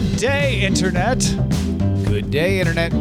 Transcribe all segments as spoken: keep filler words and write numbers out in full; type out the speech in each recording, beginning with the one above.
Good day, Internet. Good day, Internet.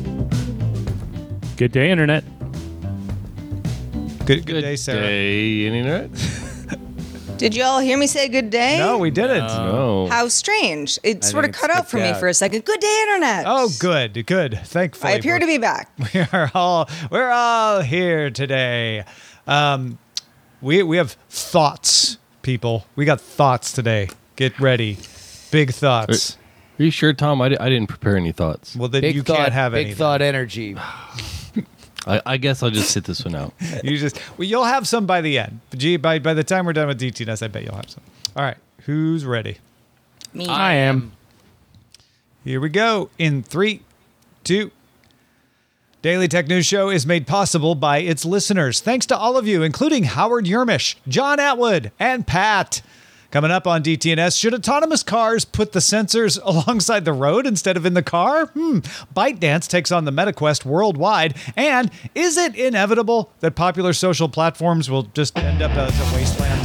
Good day, Internet. Good, good day, Sarah. Day, Internet. Did you all hear me say good day? No, we didn't. No. How strange. It I sort of think cut it's out for me skipped out. for a second. Good day, Internet. Oh, good, good. Thankfully. I appear to be back. We are all, we're all here today. Um, we, we have thoughts, people. We got thoughts today. Get ready. Big thoughts. Are you sure, Tom? I, di- I didn't prepare any thoughts. Well, then Big you thought, can't have big any. thought energy. I, I guess I'll just sit this one out. You just, well, you'll have some by the end. Gee, by, by the time we're done with D T N S, I bet you'll have some. All right. Who's ready? Me. I am. Here we go. In three, two. Daily Tech News Show is made possible by its listeners. Thanks to all of you, including Howard Yermish, John Atwood, and Pat. Coming up on D T N S, should autonomous cars put the sensors alongside the road instead of in the car? Hmm. ByteDance takes on the MetaQuest worldwide. And is it inevitable that popular social platforms will just end up as a wasteland?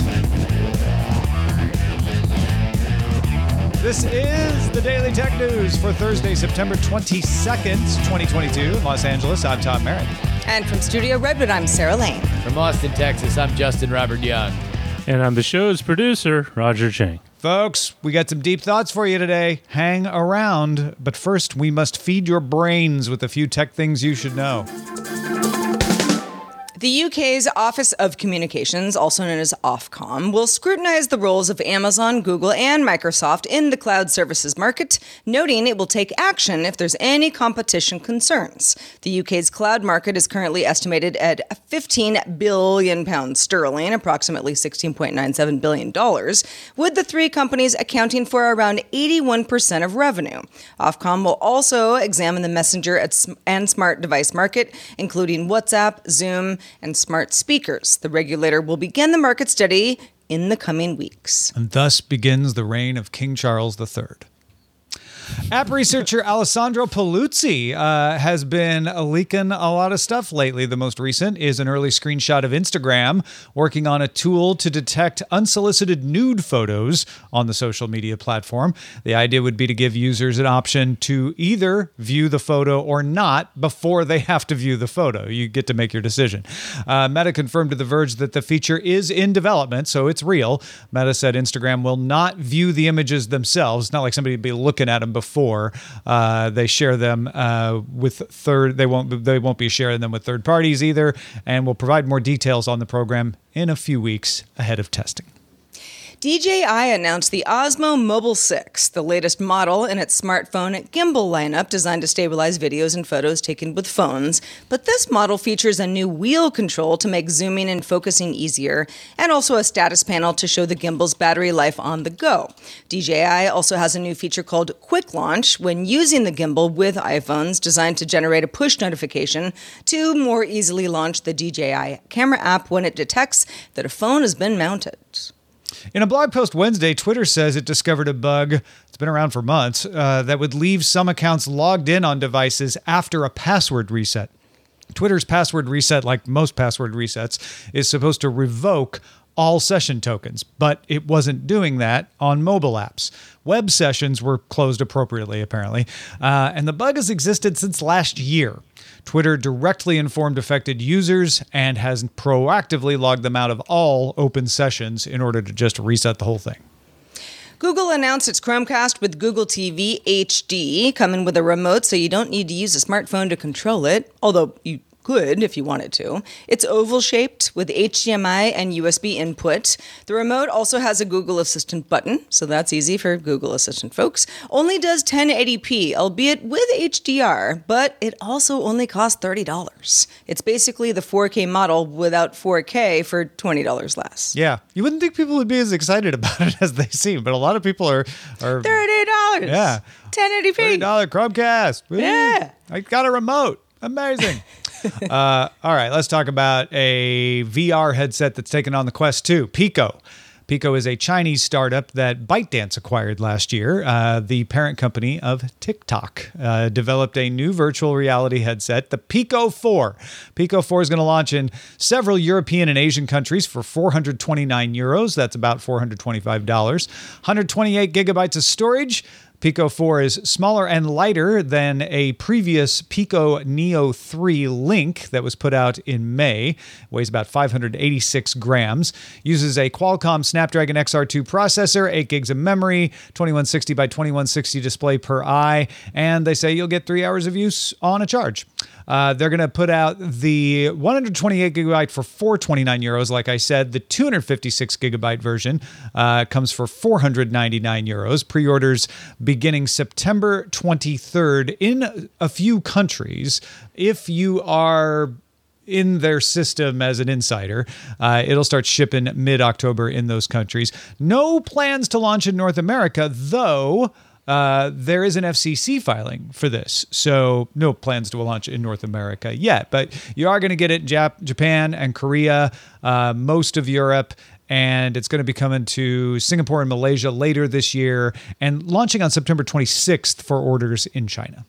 This is the Daily Tech News for Thursday, September twenty-second, twenty twenty-two. In Los Angeles, I'm Tom Merritt. And from Studio Redwood, I'm Sarah Lane. From Austin, Texas, I'm Justin Robert Young. And I'm the show's producer, Roger Chang. Folks, we got some deep thoughts for you today. Hang around. But first, we must feed your brains with a few tech things you should know. The U K's Office of Communications, also known as Ofcom, will scrutinize the roles of Amazon, Google, and Microsoft in the cloud services market, noting it will take action if there's any competition concerns. The U K's cloud market is currently estimated at fifteen billion pounds sterling, approximately sixteen point nine seven billion dollars, with the three companies accounting for around eighty-one percent of revenue. Ofcom will also examine the messenger and smart device market, including WhatsApp, Zoom, and smart speakers. The regulator will begin the market study in the coming weeks. And thus begins the reign of King Charles the Third. App researcher Alessandro Paluzzi uh, has been uh, leaking a lot of stuff lately. The most recent is an early screenshot of Instagram working on a tool to detect unsolicited nude photos on the social media platform. The idea would be to give users an option to either view the photo or not before they have to view the photo. You get to make your decision. Uh, Meta confirmed to The Verge that the feature is in development, so it's real. Meta said Instagram will not view the images themselves. It's not like somebody would be looking at them before uh, they share them uh, with third. They won't. They won't be sharing them with third parties either, and will provide more details on the program in a few weeks ahead of testing. D J I announced the Osmo Mobile six, the latest model in its smartphone gimbal lineup designed to stabilize videos and photos taken with phones. But this model features a new wheel control to make zooming and focusing easier, and also a status panel to show the gimbal's battery life on the go. D J I also has a new feature called Quick Launch when using the gimbal with iPhones, designed to generate a push notification to more easily launch the D J I camera app when it detects that a phone has been mounted. In a blog post Wednesday, Twitter says it discovered a bug, it's been around for months, uh, that would leave some accounts logged in on devices after a password reset. Twitter's password reset, like most password resets, is supposed to revoke all session tokens, but it wasn't doing that on mobile apps. Web sessions were closed appropriately, apparently, uh, and the bug has existed since last year. Twitter directly informed affected users and has proactively logged them out of all open sessions in order to just reset the whole thing. Google announced its Chromecast with Google T V H D, coming with a remote so you don't need to use a smartphone to control it, although you could if you wanted to. It's oval-shaped with H D M I and U S B input. The remote also has a Google Assistant button, so that's easy for Google Assistant folks. Only does ten eighty p, albeit with H D R, but it also only costs thirty dollars. It's basically the four K model without four K for twenty dollars less. Yeah, you wouldn't think people would be as excited about it as they seem, but a lot of people are... are thirty dollars! Yeah. ten eighty p! thirty dollars Chromecast! Woo. Yeah. I got a remote. Amazing. uh, all right, let's talk about a V R headset that's taken on the Quest two, Pico. Pico is a Chinese startup that ByteDance acquired last year. Uh, the parent company of TikTok uh, developed a new virtual reality headset, the Pico four. Pico four is going to launch in several European and Asian countries for four hundred twenty-nine euros. That's about four hundred twenty-five dollars. one hundred twenty-eight gigabytes of storage. Pico four is smaller and lighter than a previous Pico Neo three Link that was put out in May. Weighs about five hundred eighty-six grams. Uses a Qualcomm Snapdragon X R two processor, eight gigs of memory, twenty-one sixty by twenty-one sixty display per eye, and they say you'll get three hours of use on a charge. Uh, they're going to put out the one hundred twenty-eight gigabyte for four hundred twenty-nine euros. Like I said, the two hundred fifty-six gigabyte version uh, comes for four hundred ninety-nine euros. Pre-orders beginning September twenty-third in a few countries. If you are in their system as an insider, uh, it'll start shipping mid-October in those countries. No plans to launch in North America, though. Uh, there is an F C C filing for this, so no plans to launch in North America yet. But you are going to get it in Jap- Japan and Korea, uh, most of Europe, and it's going to be coming to Singapore and Malaysia later this year, and launching on September twenty-sixth for orders in China.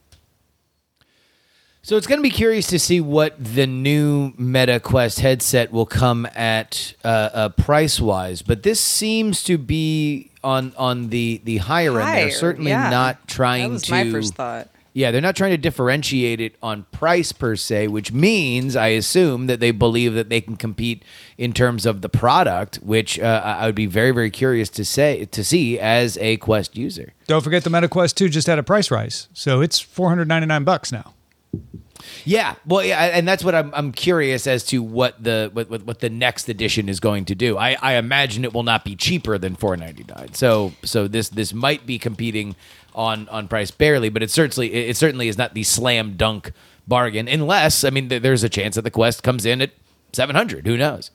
So it's going to be curious to see what the new Meta Quest headset will come at uh, uh, price-wise, but this seems to be on on the, the higher, Higher, end. They're certainly yeah. not trying That was to... my first thought. Yeah, they're not trying to differentiate it on price per se, which means, I assume, that they believe that they can compete in terms of the product, which uh, I would be very, very curious to say to see as a Quest user. Don't forget the Meta Quest two just had a price rise, so it's four hundred ninety-nine bucks now. Yeah, well, yeah, and that's what I'm. I'm curious as to what the what, what, what the next edition is going to do. I, I imagine it will not be cheaper than four ninety-nine. So so this this might be competing on, on price barely, but it certainly it certainly is not the slam dunk bargain. Unless I mean, there's a chance that the Quest comes in at seven hundred. Who knows?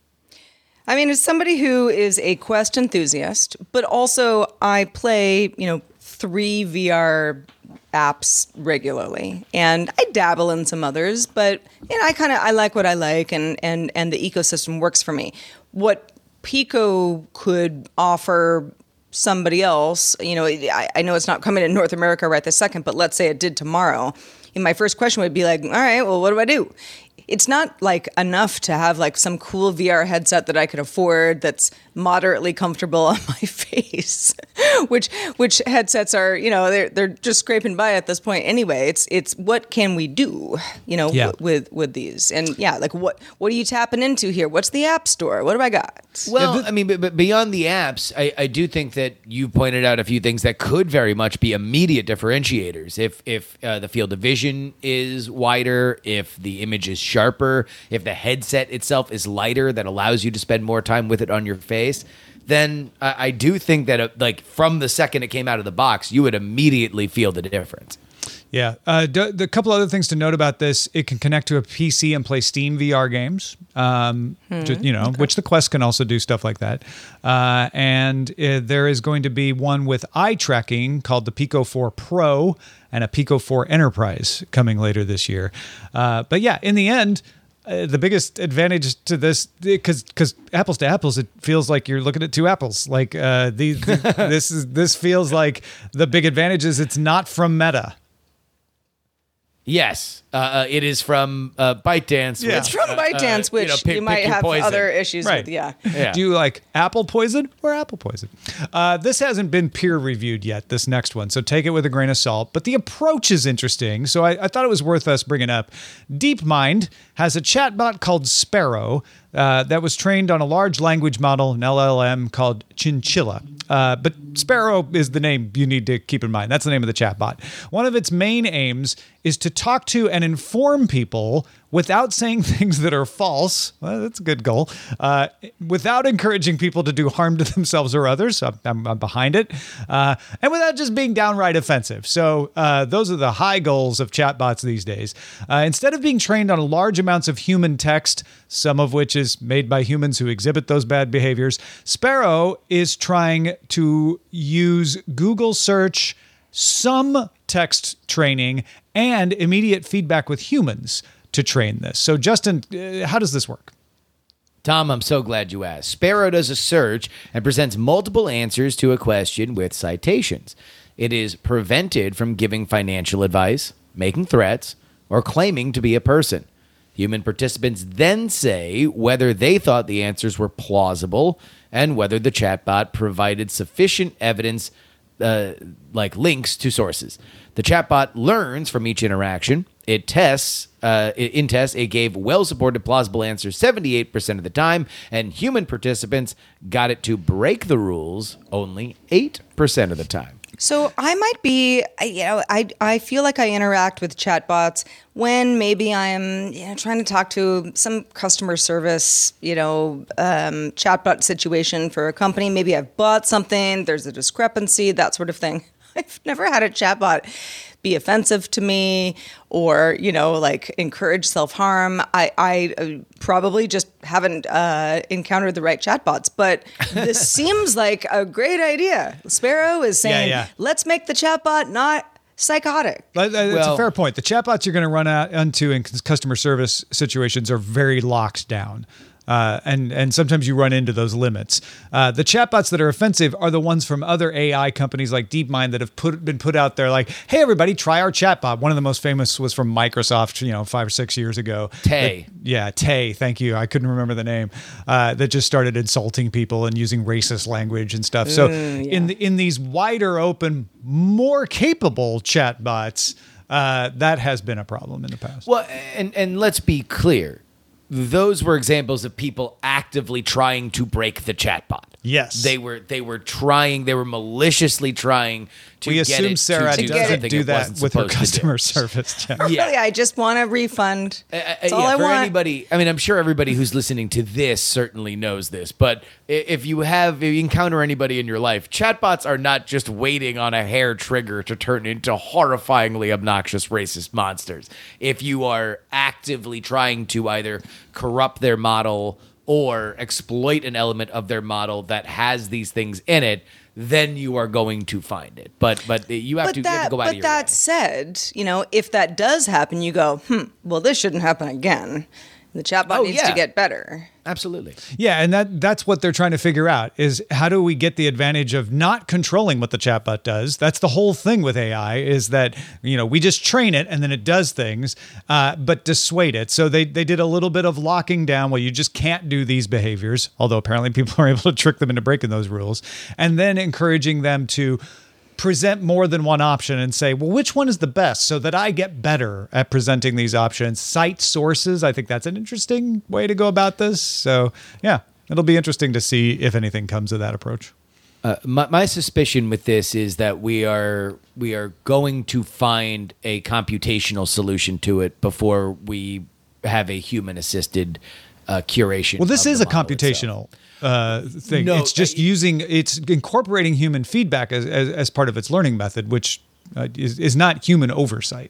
I mean, as somebody who is a Quest enthusiast, but also I play, you know, three V R apps regularly, and I dabble in some others, but you know, I kind of I like what I like, and and and the ecosystem works for me. What Pico could offer somebody else, you know, I, I know it's not coming in North America right this second, but let's say it did tomorrow. And my first question would be like, all right, well, what do I do? It's not like enough to have like some cool V R headset that I could afford that's moderately comfortable on my face, which which headsets are, you know, they're they're just scraping by at this point anyway. It's it's what can we do, you know, Yeah. w- with with these, and yeah, like what what are you tapping into here? What's the App Store? What do I got? Well, I mean, but, but beyond the apps, I, I do think that you pointed out a few things that could very much be immediate differentiators. If if uh, the field of vision is wider, if the image is sharper, if the headset itself is lighter that allows you to spend more time with it on your face, then I, I do think that uh, like from the second it came out of the box, you would immediately feel the difference. Yeah. Uh, d- the couple other things to note about this: it can connect to a P C and play Steam V R games. Um, ju- you know, which the Quest can also do stuff like that. Uh, and uh, there is going to be one with eye tracking called the Pico four Pro and a Pico four Enterprise coming later this year. Uh, but yeah, in the end, uh, the biggest advantage to this, because because apples to apples, it feels like you're looking at two apples. Like uh, the, the this is this feels like the big advantage is it's not from Meta. Yes, uh, uh, it is from uh, ByteDance. Yeah. It's from ByteDance, which you know, you, pick- might pick your have poison. other issues Right. with. Yeah. Yeah. Do you like apple poison or apple poison? Uh, this hasn't been peer reviewed yet, this next one, so take it with a grain of salt. But the approach is interesting, so I, I thought it was worth us bringing up. DeepMind has a chatbot called Sparrow uh, that was trained on a large language model, an L L M called Chinchilla. Uh, but Sparrow is the name you need to keep in mind. That's the name of the chatbot. One of its main aims is to talk to and inform people without saying things that are false. Well, that's a good goal. Uh, without encouraging people to do harm to themselves or others. I'm, I'm, I'm behind it. Uh, and without just being downright offensive. So uh, those are the high goals of chatbots these days. Uh, instead of being trained on large amounts of human text, some of which is made by humans who exhibit those bad behaviors, Sparrow is trying to use Google search, some text training, and immediate feedback with humans to train this. So, Justin, uh, how does this work? Tom, I'm so glad you asked. Sparrow does a search and presents multiple answers to a question with citations. It is prevented from giving financial advice, making threats, or claiming to be a person. Human participants then say whether they thought the answers were plausible and whether the chatbot provided sufficient evidence uh, like links to sources. The chatbot learns from each interaction. It tests. Uh, in tests, it gave well-supported, plausible answers seventy-eight percent of the time, and human participants got it to break the rules only eight percent of the time. So I might be, I- you know, I I feel like I interact with chatbots when maybe I'm, you know, trying to talk to some customer service, you know, um, chatbot situation for a company. Maybe I've bought something, there's a discrepancy, that sort of thing. I've never had a chatbot be offensive to me or, you know, like encourage self-harm. I, I uh, probably just haven't uh, encountered the right chatbots, but this seems like a great idea. Sparrow is saying, Yeah, yeah. let's make the chatbot not psychotic. But, uh, It's Well- a fair point. The chatbots you're going to run out into in c- customer service situations are very locked down. Uh, and and sometimes you run into those limits. Uh, the chatbots that are offensive are the ones from other A I companies like DeepMind that have put been put out there like, hey, everybody, try our chatbot. One of the most famous was from Microsoft, you know, five or six years ago. Tay. That- yeah, Tay. Thank you. I couldn't remember the name. Uh, that just started insulting people and using racist language and stuff. So in the, in these wider open, more capable chatbots, uh, that has been a problem in the past. Well, and and let's be clear. Those were examples of people actively trying to break the chatbot. Yes. They were they were trying, they were maliciously trying to We get assume it Sarah to do doesn't something do it that wasn't with her supposed to do. customer service. Jeff. Yeah. Really, I just want a refund. Uh, uh, That's all yeah, I for want. anybody, I mean, I'm sure everybody who's listening to this certainly knows this, but i- if you have, if you encounter anybody in your life, chatbots are not just waiting on a hair trigger to turn into horrifyingly obnoxious racist monsters. If you are actively trying to either corrupt their model or exploit an element of their model that has these things in it, then you are going to find it. But but you have, But to, you that, have to go out but of your that way. said, you know, if that does happen, you go, hmm, well, this shouldn't happen again. The chatbot Oh, needs yeah. to get better. Absolutely. Yeah, and that that's what they're trying to figure out is how do we get the advantage of not controlling what the chatbot does? That's the whole thing with A I is that, you know, we just train it and then it does things, uh, but dissuade it. So they, they did a little bit of locking down where you just can't do these behaviors, although apparently people are able to trick them into breaking those rules, and then encouraging them to present more than one option and say, well, which one is the best so that I get better at presenting these options. Cite sources. I think that's an interesting way to go about this. So, yeah, it'll be interesting to see if anything comes of that approach. Uh, my, my suspicion with this is that we are we are going to find a computational solution to it before we have a human assisted uh, curation. Well, this of is the a model itself. computational uh, thing. No, it's just I- using, it's incorporating human feedback as, as, as part of its learning method, which uh, is, is not human oversight.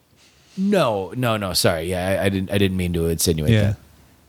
No, no, no. Sorry, yeah, I, I didn't. I didn't mean to insinuate Yeah. that.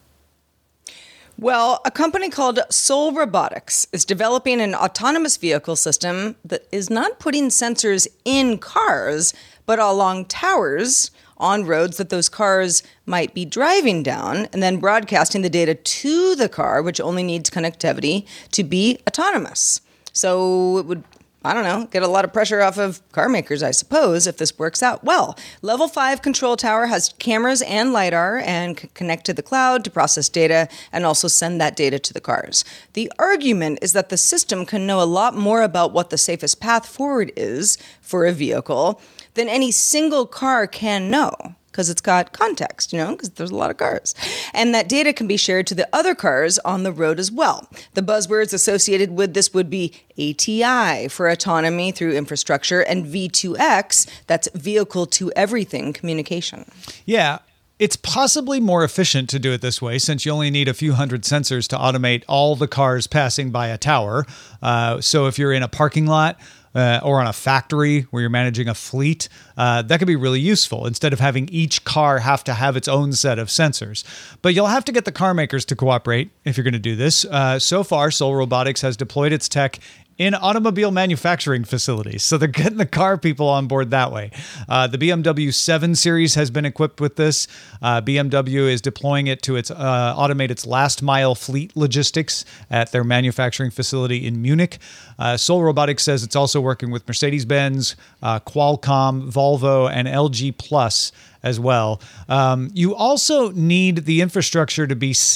Well, a company called Soul Robotics is developing an autonomous vehicle system that is not putting sensors in cars, but along towers on roads that those cars might be driving down, and then broadcasting the data to the car, which only needs connectivity to be autonomous. So it would, I don't know, get a lot of pressure off of car makers, I suppose, if this works out well. Level five control tower has cameras and LiDAR and can connect to the cloud to process data and also send that data to the cars. The argument is that the system can know a lot more about what the safest path forward is for a vehicle than any single car can know, because it's got context, you know, because there's a lot of cars. And that data can be shared to the other cars on the road as well. The buzzwords associated with this would be A T I for autonomy through infrastructure and V two X, that's vehicle to everything communication. Yeah. It's possibly more efficient to do it this way since you only need a few hundred sensors to automate all the cars passing by a tower. Uh, so if you're in a parking lot, Uh, or on a factory where you're managing a fleet, uh, that could be really useful instead of having each car have to have its own set of sensors. But you'll have to get the car makers to cooperate if you're going to do this. Uh, so far, Soul Robotics has deployed its tech in automobile manufacturing facilities. So they're getting the car people on board that way. Uh, the B M W seven Series has been equipped with this. Uh, B M W is deploying it to its uh, automate its last mile fleet logistics at their manufacturing facility in Munich. Uh, Soul Robotics says it's also working with Mercedes-Benz, uh, Qualcomm, Volvo, and L G Plus as well. Um, you also need the infrastructure to be set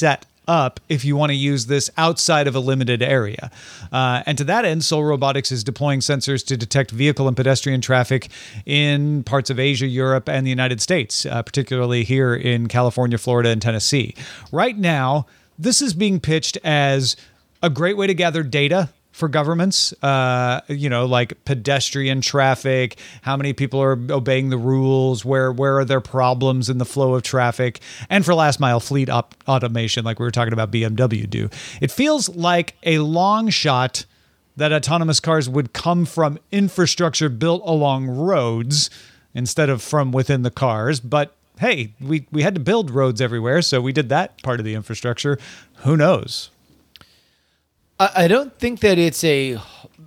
up if you want to use this outside of a limited area. Uh, and to that end, Soul Robotics is deploying sensors to detect vehicle and pedestrian traffic in parts of Asia, Europe, and the United States, uh, particularly here in California, Florida, and Tennessee. Right now, this is being pitched as a great way to gather data for governments, uh, you know, like pedestrian traffic, how many people are obeying the rules, where where are there problems in the flow of traffic, and for last mile fleet op- automation, like we were talking about B M W do. It feels like a long shot that autonomous cars would come from infrastructure built along roads instead of from within the cars, but hey, we, we had to build roads everywhere, so we did that part of the infrastructure. Who knows? I don't think that it's a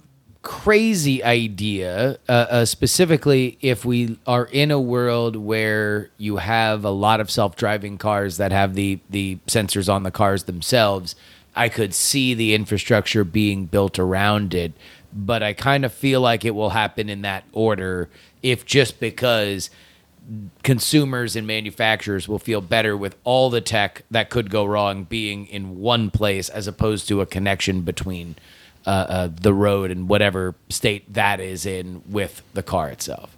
crazy idea, uh, uh, specifically if we are in a world where you have a lot of self-driving cars that have the, the sensors on the cars themselves. I could see the infrastructure being built around it, but I kind of feel like it will happen in that order, if just because consumers and manufacturers will feel better with all the tech that could go wrong being in one place as opposed to a connection between uh, uh, the road and whatever state that is in with the car itself.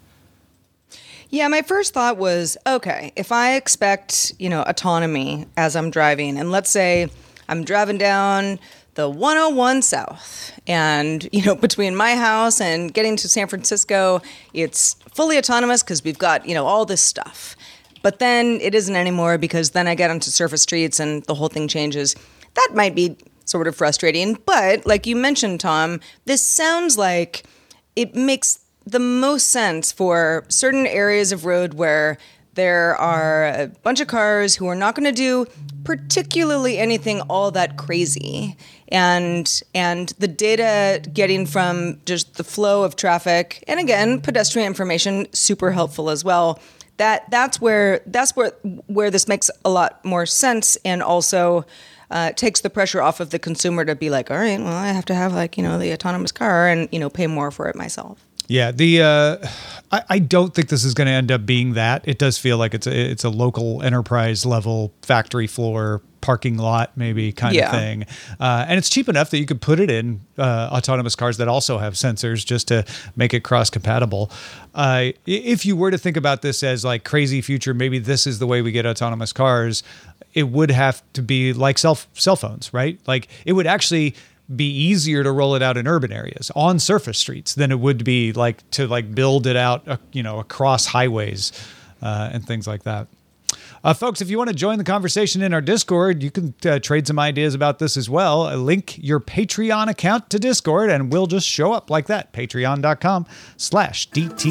Yeah, my first thought was, okay, if I expect, you know, autonomy as I'm driving, and let's say I'm driving down the one oh one South, and, you know, between my house and getting to San Francisco, it's fully autonomous because we've got, you know, all this stuff. But then it isn't anymore because then I get onto surface streets and the whole thing changes. That might be sort of frustrating. But like you mentioned, Tom, this sounds like it makes the most sense for certain areas of road where there are a bunch of cars who are not going to do particularly anything all that crazy. And and the data getting from just the flow of traffic, and again, pedestrian information, super helpful as well. That that's where that's where where this makes a lot more sense, and also uh, takes the pressure off of the consumer to be like, all right, well, I have to have like, you know, the autonomous car and, you know, pay more for it myself. Yeah, the uh, I, I don't think this is going to end up being that. It does feel like it's a, it's a local enterprise level factory floor parking lot maybe kind Yeah. of thing. Uh, and it's cheap enough that you could put it in uh, autonomous cars that also have sensors just to make it cross compatible. Uh, if you were to think about this as like crazy future, maybe this is the way we get autonomous cars, it would have to be like cell, cell phones, right? Like it would actually be easier to roll it out in urban areas on surface streets than it would be like to like build it out, uh, you know, across highways uh, and things like that. Uh, folks, if you want to join the conversation in our Discord, you can uh, trade some ideas about this as well. Uh, link your Patreon account to Discord and we'll just show up like that. Patreon.com slash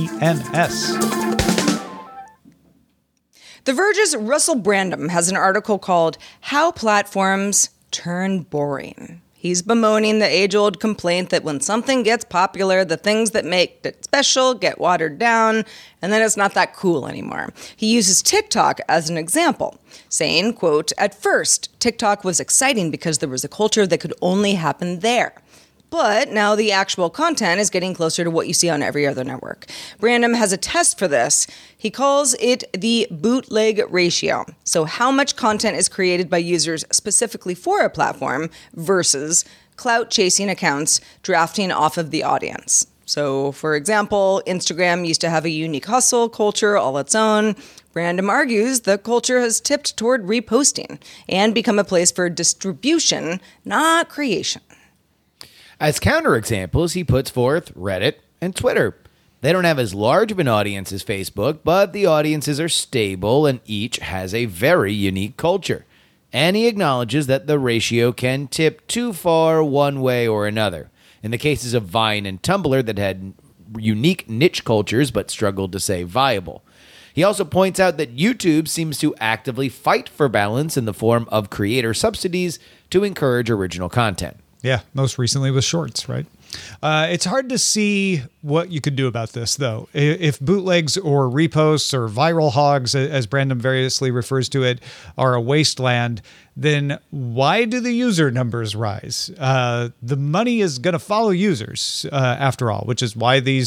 DTNS. The Verge's Russell Brandom has an article called How Platforms Turn Boring. He's bemoaning the age-old complaint that when something gets popular, the things that make it special get watered down, and then it's not that cool anymore. He uses TikTok as an example, saying, quote, "At first, TikTok was exciting because there was a culture that could only happen there. But now the actual content is getting closer to what you see on every other network." Brandom has a test for this. He calls it the bootleg ratio. So how much content is created by users specifically for a platform versus clout-chasing accounts drafting off of the audience. So, for example, Instagram used to have a unique hustle culture all its own. Brandom argues the culture has tipped toward reposting and become a place for distribution, not creation. As counterexamples, he puts forth Reddit and Twitter. They don't have as large of an audience as Facebook, but the audiences are stable and each has a very unique culture. And he acknowledges that the ratio can tip too far one way or another. In the cases of Vine and Tumblr that had unique niche cultures but struggled to stay viable. He also points out that YouTube seems to actively fight for balance in the form of creator subsidies to encourage original content. Yeah, most recently with Shorts, right? Uh, it's hard to see what you could do about this, though. I- If bootlegs or reposts or viral hogs, a- as Brandon variously refers to it, are a wasteland, then why do the user numbers rise? Uh, the money is going to follow users, uh, after all, which is why these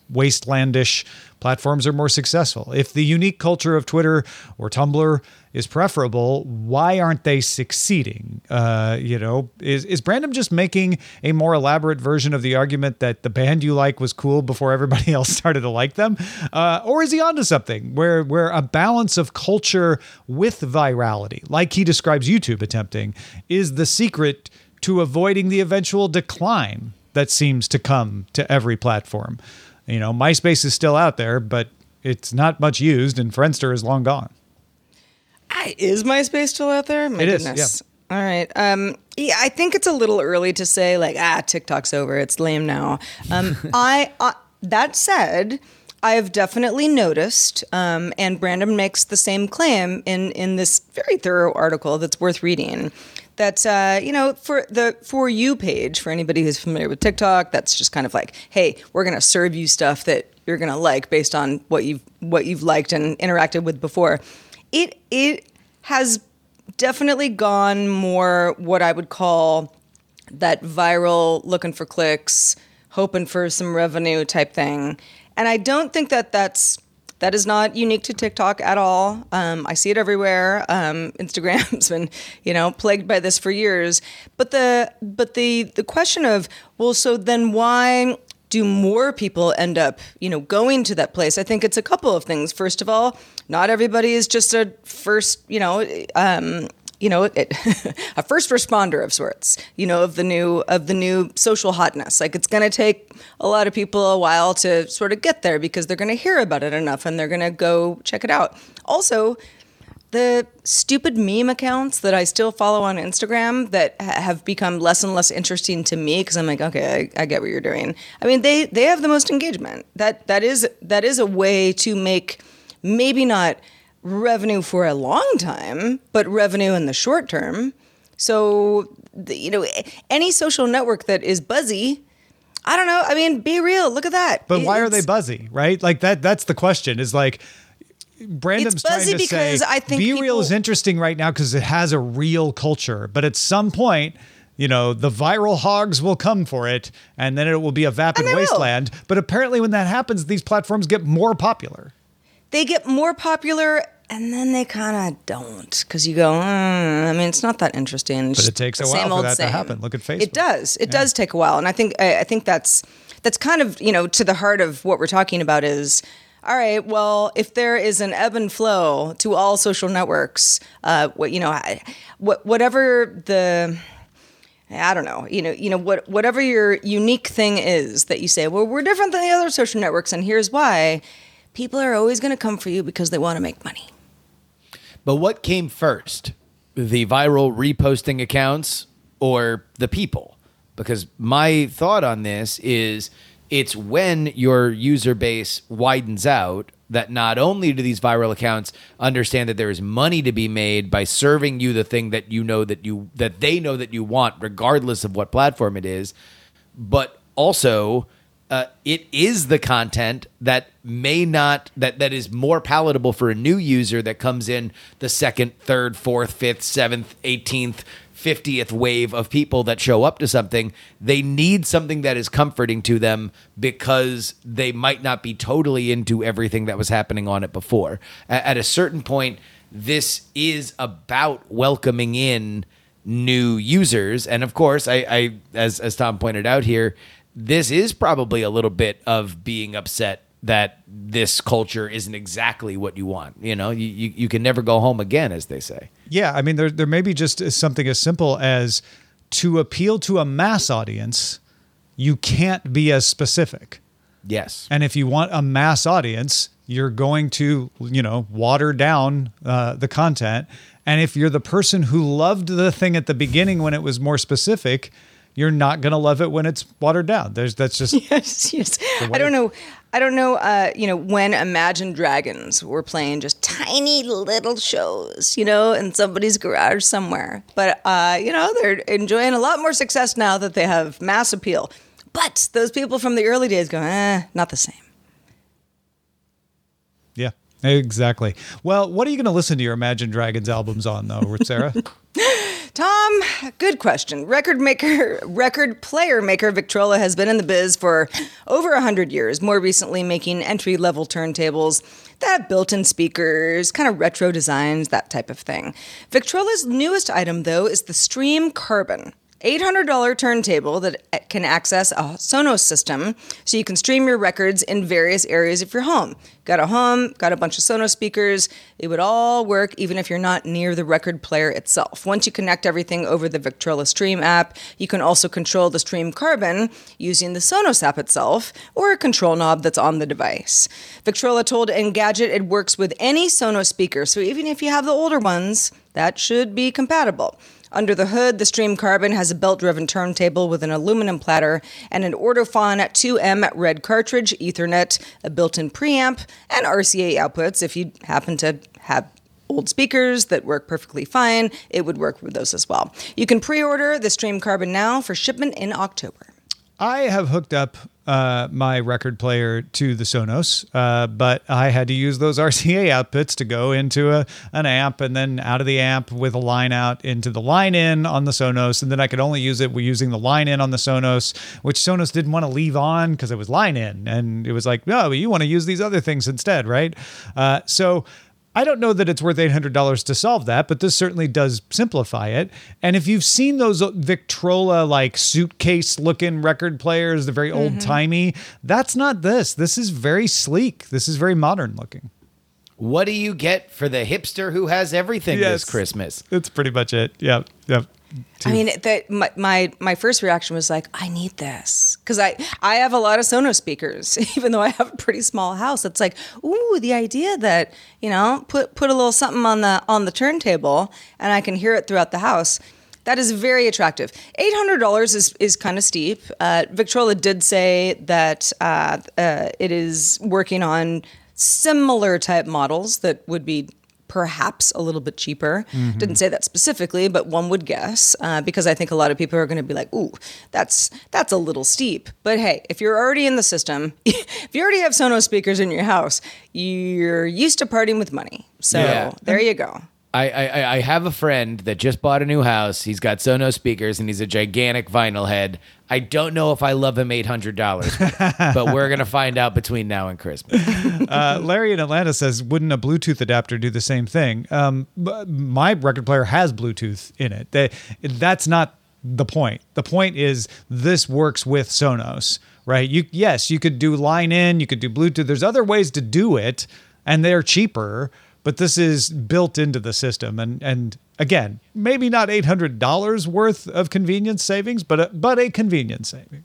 wastelandish platforms are more successful. If the unique culture of Twitter or Tumblr is preferable, why aren't they succeeding? Uh, you know, is, is Brandom just making a more elaborate version of the argument that the band you like was cool before everybody else started to like them? Uh, or is he onto something where, where a balance of culture with virality, like he describes YouTube attempting, is the secret to avoiding the eventual decline that seems to come to every platform? You know, MySpace is still out there, but it's not much used, and Friendster is long gone. I, is MySpace still out there? My It is, goodness. All right. Um, yeah, I think it's a little early to say like, ah, TikTok's over. It's lame now. Um, I uh, that said, I have definitely noticed, um, and Brandon makes the same claim in in this very thorough article that's worth reading. That uh, you know, for the For You page, for anybody who's familiar with TikTok, that's just kind of like, hey, we're gonna serve you stuff that you're gonna like based on what you've what you've liked and interacted with before. It it has definitely gone more what I would call that viral, looking for clicks, hoping for some revenue type thing, and I don't think that that's. That is not unique to TikTok at all. Um, I see it everywhere. Um, Instagram's been, you know, plagued by this for years. But the but the the question of, well, so then why do more people end up, you know, going to that place? I think it's a couple of things. First of all, not everybody is just a first, you know, um, you know, it, a first responder of sorts, you know, of the new of the new social hotness. Like, it's going to take a lot of people a while to sort of get there because they're going to hear about it enough and they're going to go check it out. Also, the stupid meme accounts that I still follow on Instagram that ha- have become less and less interesting to me because I'm like, okay, I, I get what you're doing. I mean, they they have the most engagement. That that is that is a way to make maybe not revenue for a long time, but revenue in the short term. So, the, you know, any social network that is buzzy, I don't know. I mean, be real. Look at that. But why are It's- they buzzy, right? Like that. That's the question. Is like Brandon's It's trying buzzy to say, because I think Be Real people- is interesting right now because it has a real culture. But at some point, you know, the viral hogs will come for it, and then it will be a vapid And they will. wasteland. But apparently, when that happens, these platforms get more popular. They get more popular, and then they kind of don't, because you go, mm, I mean, it's not that interesting. It's But it just takes a the while same for old that to same. happen. Look at Facebook. It does. It does take a while, and I think I, I think that's that's kind of, you know, to the heart of what we're talking about is, all right, well, if there is an ebb and flow to all social networks, uh, what you know, I- what whatever the I don't know, you know, you know, what whatever your unique thing is that you say, well, we're different than the other social networks, and here's why. People are always going to come for you because they want to make money. But what came first? The viral reposting accounts or the people? Because my thought on this is it's when your user base widens out that not only do these viral accounts understand that there is money to be made by serving you the thing that you know that you that they know that you want, regardless of what platform it is, but also Uh, it is the content that may not that that is more palatable for a new user that comes in the second, third, fourth, fifth, seventh, eighteenth, fiftieth wave of people that show up to something. They need something that is comforting to them because they might not be totally into everything that was happening on it before. A- at a certain point, this is about welcoming in new users, and of course, I, I as as Tom pointed out here, this is probably a little bit of being upset that this culture isn't exactly what you want. You know, you, you, you can never go home again, as they say. Yeah, I mean, there there may be just something as simple as to appeal to a mass audience, you can't be as specific. Yes. And if you want a mass audience, you're going to, you know, water down uh, the content. And if you're the person who loved the thing at the beginning when it was more specific, you're not going to love it when it's watered down. There's that's just Yes, yes. I don't know. I don't know. Uh, you know, when Imagine Dragons were playing just tiny little shows, you know, in somebody's garage somewhere. But uh, you know, they're enjoying a lot more success now that they have mass appeal. But those people from the early days go, eh, not the same. yeah, exactly. Well, what are you going to listen to your Imagine Dragons albums on though, Sarah? Tom, good question. Record maker, record player maker Victrola has been in the biz for over one hundred years, more recently making entry-level turntables that have built-in speakers, kind of retro designs, that type of thing. Victrola's newest item, though, is the Stream Carbon. eight hundred dollars turntable that can access a Sonos system so you can stream your records in various areas of your home. Got a home, got a bunch of Sonos speakers. It would all work even if you're not near the record player itself. Once you connect everything over the Victrola Stream app, you can also control the Stream Carbon using the Sonos app itself or a control knob that's on the device. Victrola told Engadget it works with any Sonos speaker, so even if you have the older ones, that should be compatible. Under the hood, the Stream Carbon has a belt-driven turntable with an aluminum platter and an Ortofon two M red cartridge, Ethernet, a built-in preamp, and R C A outputs. If you happen to have old speakers that work perfectly fine, it would work with those as well. You can pre-order the Stream Carbon now for shipment in October. I have hooked up uh, my record player to the Sonos, uh, but I had to use those R C A outputs to go into a, an amp and then out of the amp with a line out into the line in on the Sonos. And then I could only use it using the line in on the Sonos, which Sonos didn't want to leave on because it was line in. And it was like, no, but you want to use these other things instead, right? Uh, so I don't know that it's worth eight hundred dollars to solve that, but this certainly does simplify it. And if you've seen those Victrola like suitcase looking record players, the very old timey, that's not this. This is very sleek. This is very modern looking. What do you get for the hipster who has everything Yes. this Christmas? That's pretty much it. Yep. Yep. I mean, that my, my my first reaction was like, I need this because I I have a lot of Sonos speakers, even though I have a pretty small house. It's like, ooh, the idea that you know put put a little something on the on the turntable and I can hear it throughout the house. That is very attractive. eight hundred dollars is is kind of steep. Uh, Victrola did say that uh, uh, it is working on similar type models that would be perhaps a little bit cheaper. Mm-hmm. Didn't say that specifically, but one would guess, uh, because I think a lot of people are going to be like, ooh, that's that's a little steep. But hey, if you're already in the system, if you already have Sonos speakers in your house, you're used to partying with money. So Yeah. there you go. I, I I have a friend that just bought a new house. He's got Sonos speakers and he's a gigantic vinyl head. I don't know if I love him eight hundred dollars, but we're going to find out between now and Christmas. Uh, Larry in Atlanta says, wouldn't a Bluetooth adapter do the same thing? Um, b- my record player has Bluetooth in it. They, that's not the point. The point is this works with Sonos, right? You Yes, you could do line in, you could do Bluetooth. There's other ways to do it, and they're cheaper, but this is built into the system. And, and again, maybe not eight hundred dollars worth of convenience savings, but a, but a convenience saving.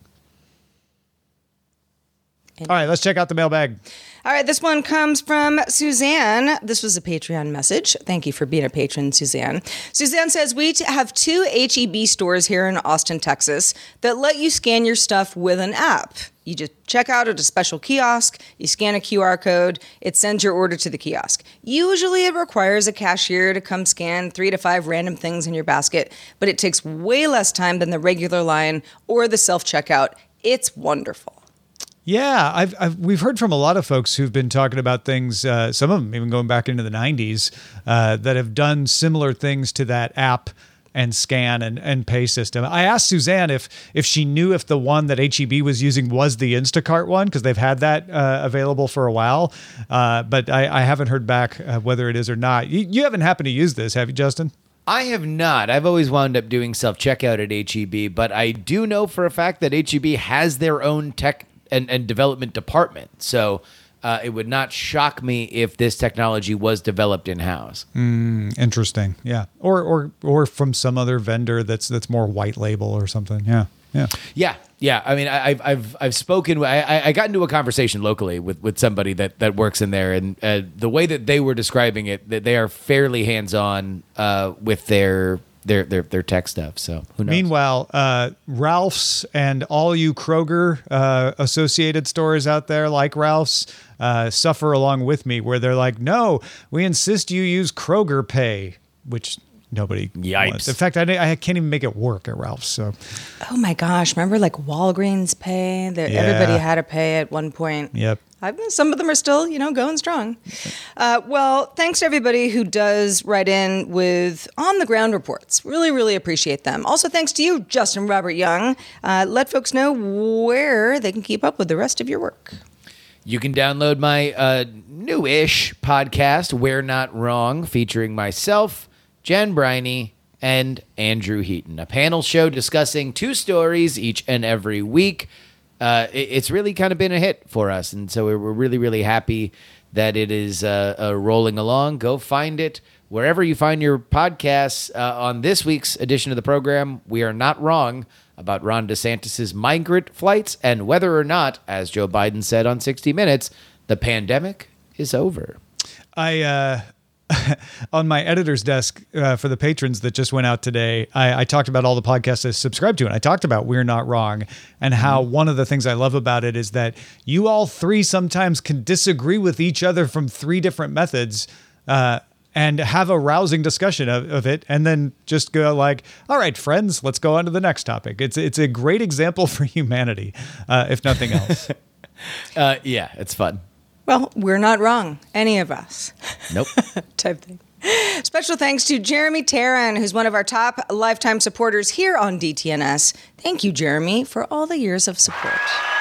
All right, let's check out the mailbag. All right, this one comes from Suzanne. This was a Patreon message. Thank you for being a patron, Suzanne. Suzanne says, we t- have two H E B stores here in Austin, Texas that let you scan your stuff with an app. You just check out at a special kiosk, you scan a Q R code, it sends your order to the kiosk. Usually it requires a cashier to come scan three to five random things in your basket, but it takes way less time than the regular line or the self-checkout. It's wonderful. Yeah, I've, I've we've heard from a lot of folks who've been talking about things, uh, some of them even going back into the nineties, uh, that have done similar things to that app and scan and, and pay system. I asked Suzanne if if she knew if the one that H E B was using was the Instacart one, because they've had that uh, available for a while, uh, but I, I haven't heard back uh, whether it is or not. You, you haven't happened to use this, have you, Justin? I have not. I've always wound up doing self-checkout at H E B, but I do know for a fact that H E B has their own tech and, and development department. So uh, it would not shock me if this technology was developed in-house. Mm, interesting. Yeah. Or or or from some other vendor that's that's more white label or something. Yeah. Yeah. Yeah, yeah. I mean, I, I've I've I've spoken. I I got into a conversation locally with, with somebody that, that works in there, and uh, the way that they were describing it, that they are fairly hands on uh, with their their their their tech stuff. So who knows? Meanwhile, uh, Ralph's and all you Kroger uh, associated stores out there like Ralph's uh, suffer along with me, where they're like, no, we insist you use Kroger Pay, which nobody Yipes. wants. In fact, I, I can't even make it work at Ralph's. So Oh my gosh, remember like Walgreens Pay? That Yeah. Everybody had to pay at one point. Yep. I've, some of them are still, you know, going strong. Uh, well, thanks to everybody who does write in with on-the-ground reports. Really, really appreciate them. Also, thanks to you, Justin Robert Young. Uh, let folks know where they can keep up with the rest of your work. You can download my uh, new-ish podcast, We're Not Wrong, featuring myself, Jen Briney, and Andrew Heaton. A panel show discussing two stories each and every week. Uh, it, it's really kind of been a hit for us, and so we're, we're really, really happy that it is uh, uh, rolling along. Go find it wherever you find your podcasts. Uh, on this week's edition of the program, We Are Not Wrong, about Ron DeSantis' migrant flights and whether or not, as Joe Biden said on sixty minutes, the pandemic is over. I uh, on my editor's desk uh, for the patrons that just went out today, I, I talked about all the podcasts I subscribe to, and I talked about We're Not Wrong and how one of the things I love about it is that you all three sometimes can disagree with each other from three different methods uh, and have a rousing discussion of, of it, and then just go like, all right, friends, let's go on to the next topic. It's, it's a great example for humanity, uh, if nothing else. Uh, yeah, it's fun. Well, we're not wrong, any of us. Nope. Type thing. Special thanks to Jeremy Tarrin, who's one of our top lifetime supporters here on D T N S. Thank you, Jeremy, for all the years of support.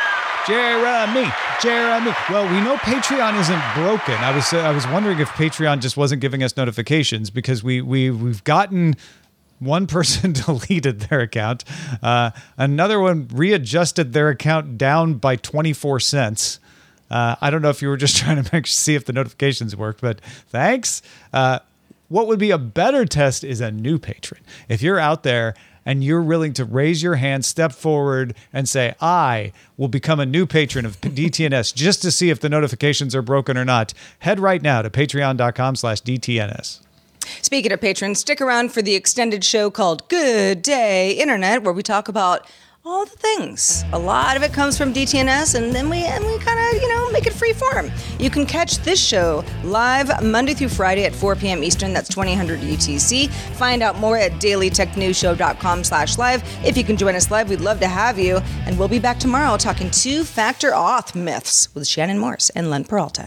Jeremy, Jeremy. Well, we know Patreon isn't broken. I was uh, I was wondering if Patreon just wasn't giving us notifications because we we we've gotten one person deleted their account, uh, another one readjusted their account down by twenty-four cents. Uh, I don't know if you were just trying to make see if the notifications worked, but thanks. Uh, what would be a better test is a new patron. If you're out there and you're willing to raise your hand, step forward, and say, I will become a new patron of D T N S just to see if the notifications are broken or not, head right now to patreon.com slash DTNS. Speaking of patrons, stick around for the extended show called Good Day Internet, where we talk about all the things. A lot of it comes from D T N S, and then we and we kind of, you know, make it free form. You can catch this show live Monday through Friday at four p.m. Eastern. That's twenty hundred U T C. Find out more at dailytechnewsshow.com slash live. If you can join us live, we'd love to have you. And we'll be back tomorrow talking two-factor auth myths with Shannon Morse and Len Peralta.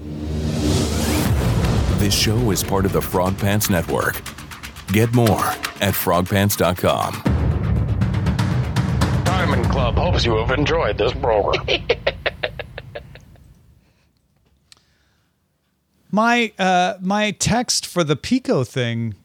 This show is part of the Frog Pants Network. Get more at frog pants dot com. Diamond Club hopes you have enjoyed this program. My uh, my text for the Pico thing,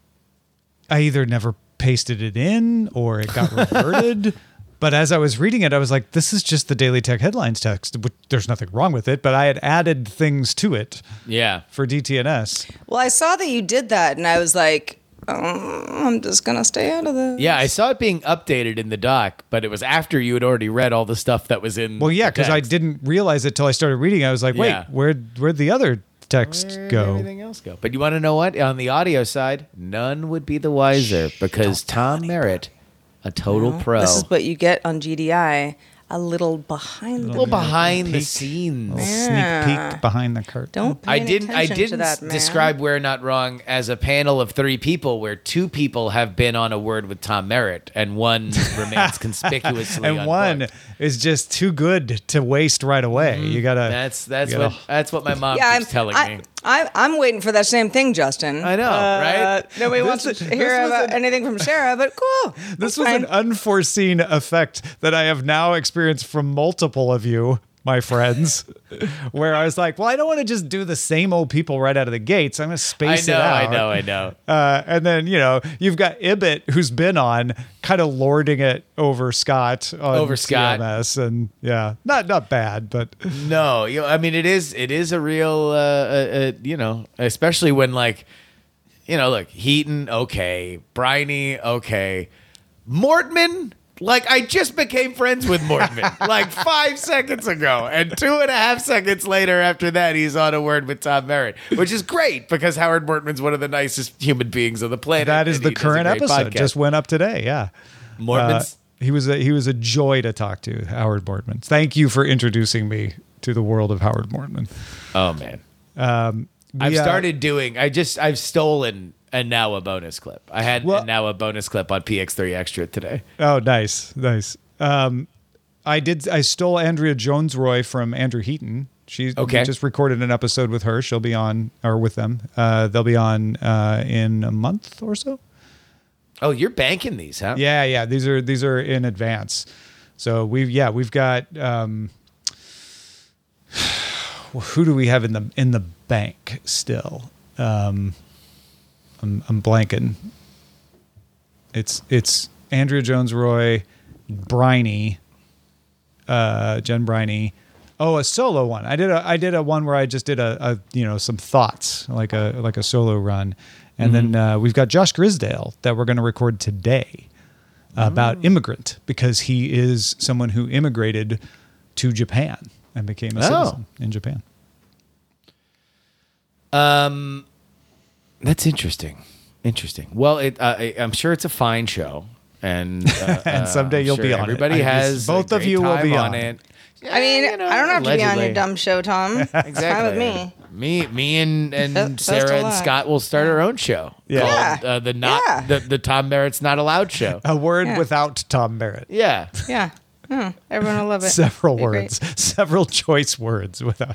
I either never pasted it in or it got reverted. But as I was reading it, I was like, this is just the Daily Tech Headlines text. There's nothing wrong with it, but I had added things to it Yeah. for D T N S. Well, I saw that you did that, and I was like, um, I'm just going to stay out of this. Yeah, I saw it being updated in the doc, but it was after you had already read all the stuff that was in Well, yeah, the because I text. didn't realize it till I started reading. I was like, wait, Yeah. where'd, where'd the other text Where'd go? everything else go? But you want to know what? On the audio side, none would be the wiser because Tom Merritt, a total pro, This is what you get on G D I. A little behind a the little behind the peek. scenes. Little Yeah. sneak peek behind the curtain. Don't pay I any didn't. I attention to didn't that, man. describe We're Not Wrong as a panel of three people, where two people have been on a word with Tom Merritt, and one remains conspicuously and one unbooked. is just too good to waste right away. You gotta. That's that's you what gotta- that's what my mom Yeah, I'm keeps telling I, me. I, I'm waiting for that same thing, Justin. I know, right? Nobody This wants is- to this hear was about an- anything from Sarah, but cool. This That's was fine. an unforeseen effect that I have now experienced from multiple of you, my friends, where I was like, well, I don't want to just do the same old people right out of the gates. I'm going to I space know, it out. I know, I know. Uh, and then, you know, you've got Ibbett, who's been on, kind of lording it over Scott on Over Scott. C M S. And yeah, not not bad, but No, you know, I mean, it is it is a real, uh, uh, uh, you know, especially when like, you know, look, Heaton, okay, Briney, okay, Mortman. Like, I just became friends with Mortman like five seconds ago. And two and a half seconds later after that, he's on a word with Tom Merritt, which is great because Howard Mortman's one of the nicest human beings on the planet. that is and the he does a current great episode. podcast. Just went up today. Yeah. Mortman's. Uh, he was a, he was a joy to talk to, Howard Mortman. Thank you for introducing me to the world of Howard Mortman. oh, man. I've We, uh, started doing, I just, I've stolen a now a bonus clip. I had Well- a now a bonus clip on P X three Extra today. Oh, nice, nice. Um, I did. I stole Andrea Jones-Roy from Andrew Heaton. She Okay. we just recorded an episode with her. She'll be on, or with them. Uh, they'll be on uh, in a month or so. Oh, you're banking these, huh? Yeah, yeah. These are these are in advance. So we've yeah we've got um, who do we have in the in the bank still? Um, I'm I'm blanking. It's it's Andrea Jones-Roy, Briney, uh, Jen Briney. Oh, a solo one. I did a I did a one where I just did a, a you know some thoughts like a like a solo run, and mm-hmm. then uh, we've got Josh Grisdale that we're going to record today about oh. immigrant, because he is someone who immigrated to Japan and became a oh. citizen in Japan. Um, that's interesting. Interesting. Well, it uh, I, I'm sure it's a fine show, and uh, and someday I'm you'll sure be on everybody it. Everybody has both a of you great will be time on it. Yeah, I mean, you know, I don't have to be on allegedly. your dumb show, Tom. Exactly. It's fine with me. Me, me, and and That- that's Sarah a and lot. Scott will start our own show. Yeah. called, uh, the not Yeah. the, the Tom Barrett's Not Allowed show. A word Yeah. without Tom Barrett. Yeah. Yeah. Hmm, everyone will love it. Several Be great. words, several choice words without.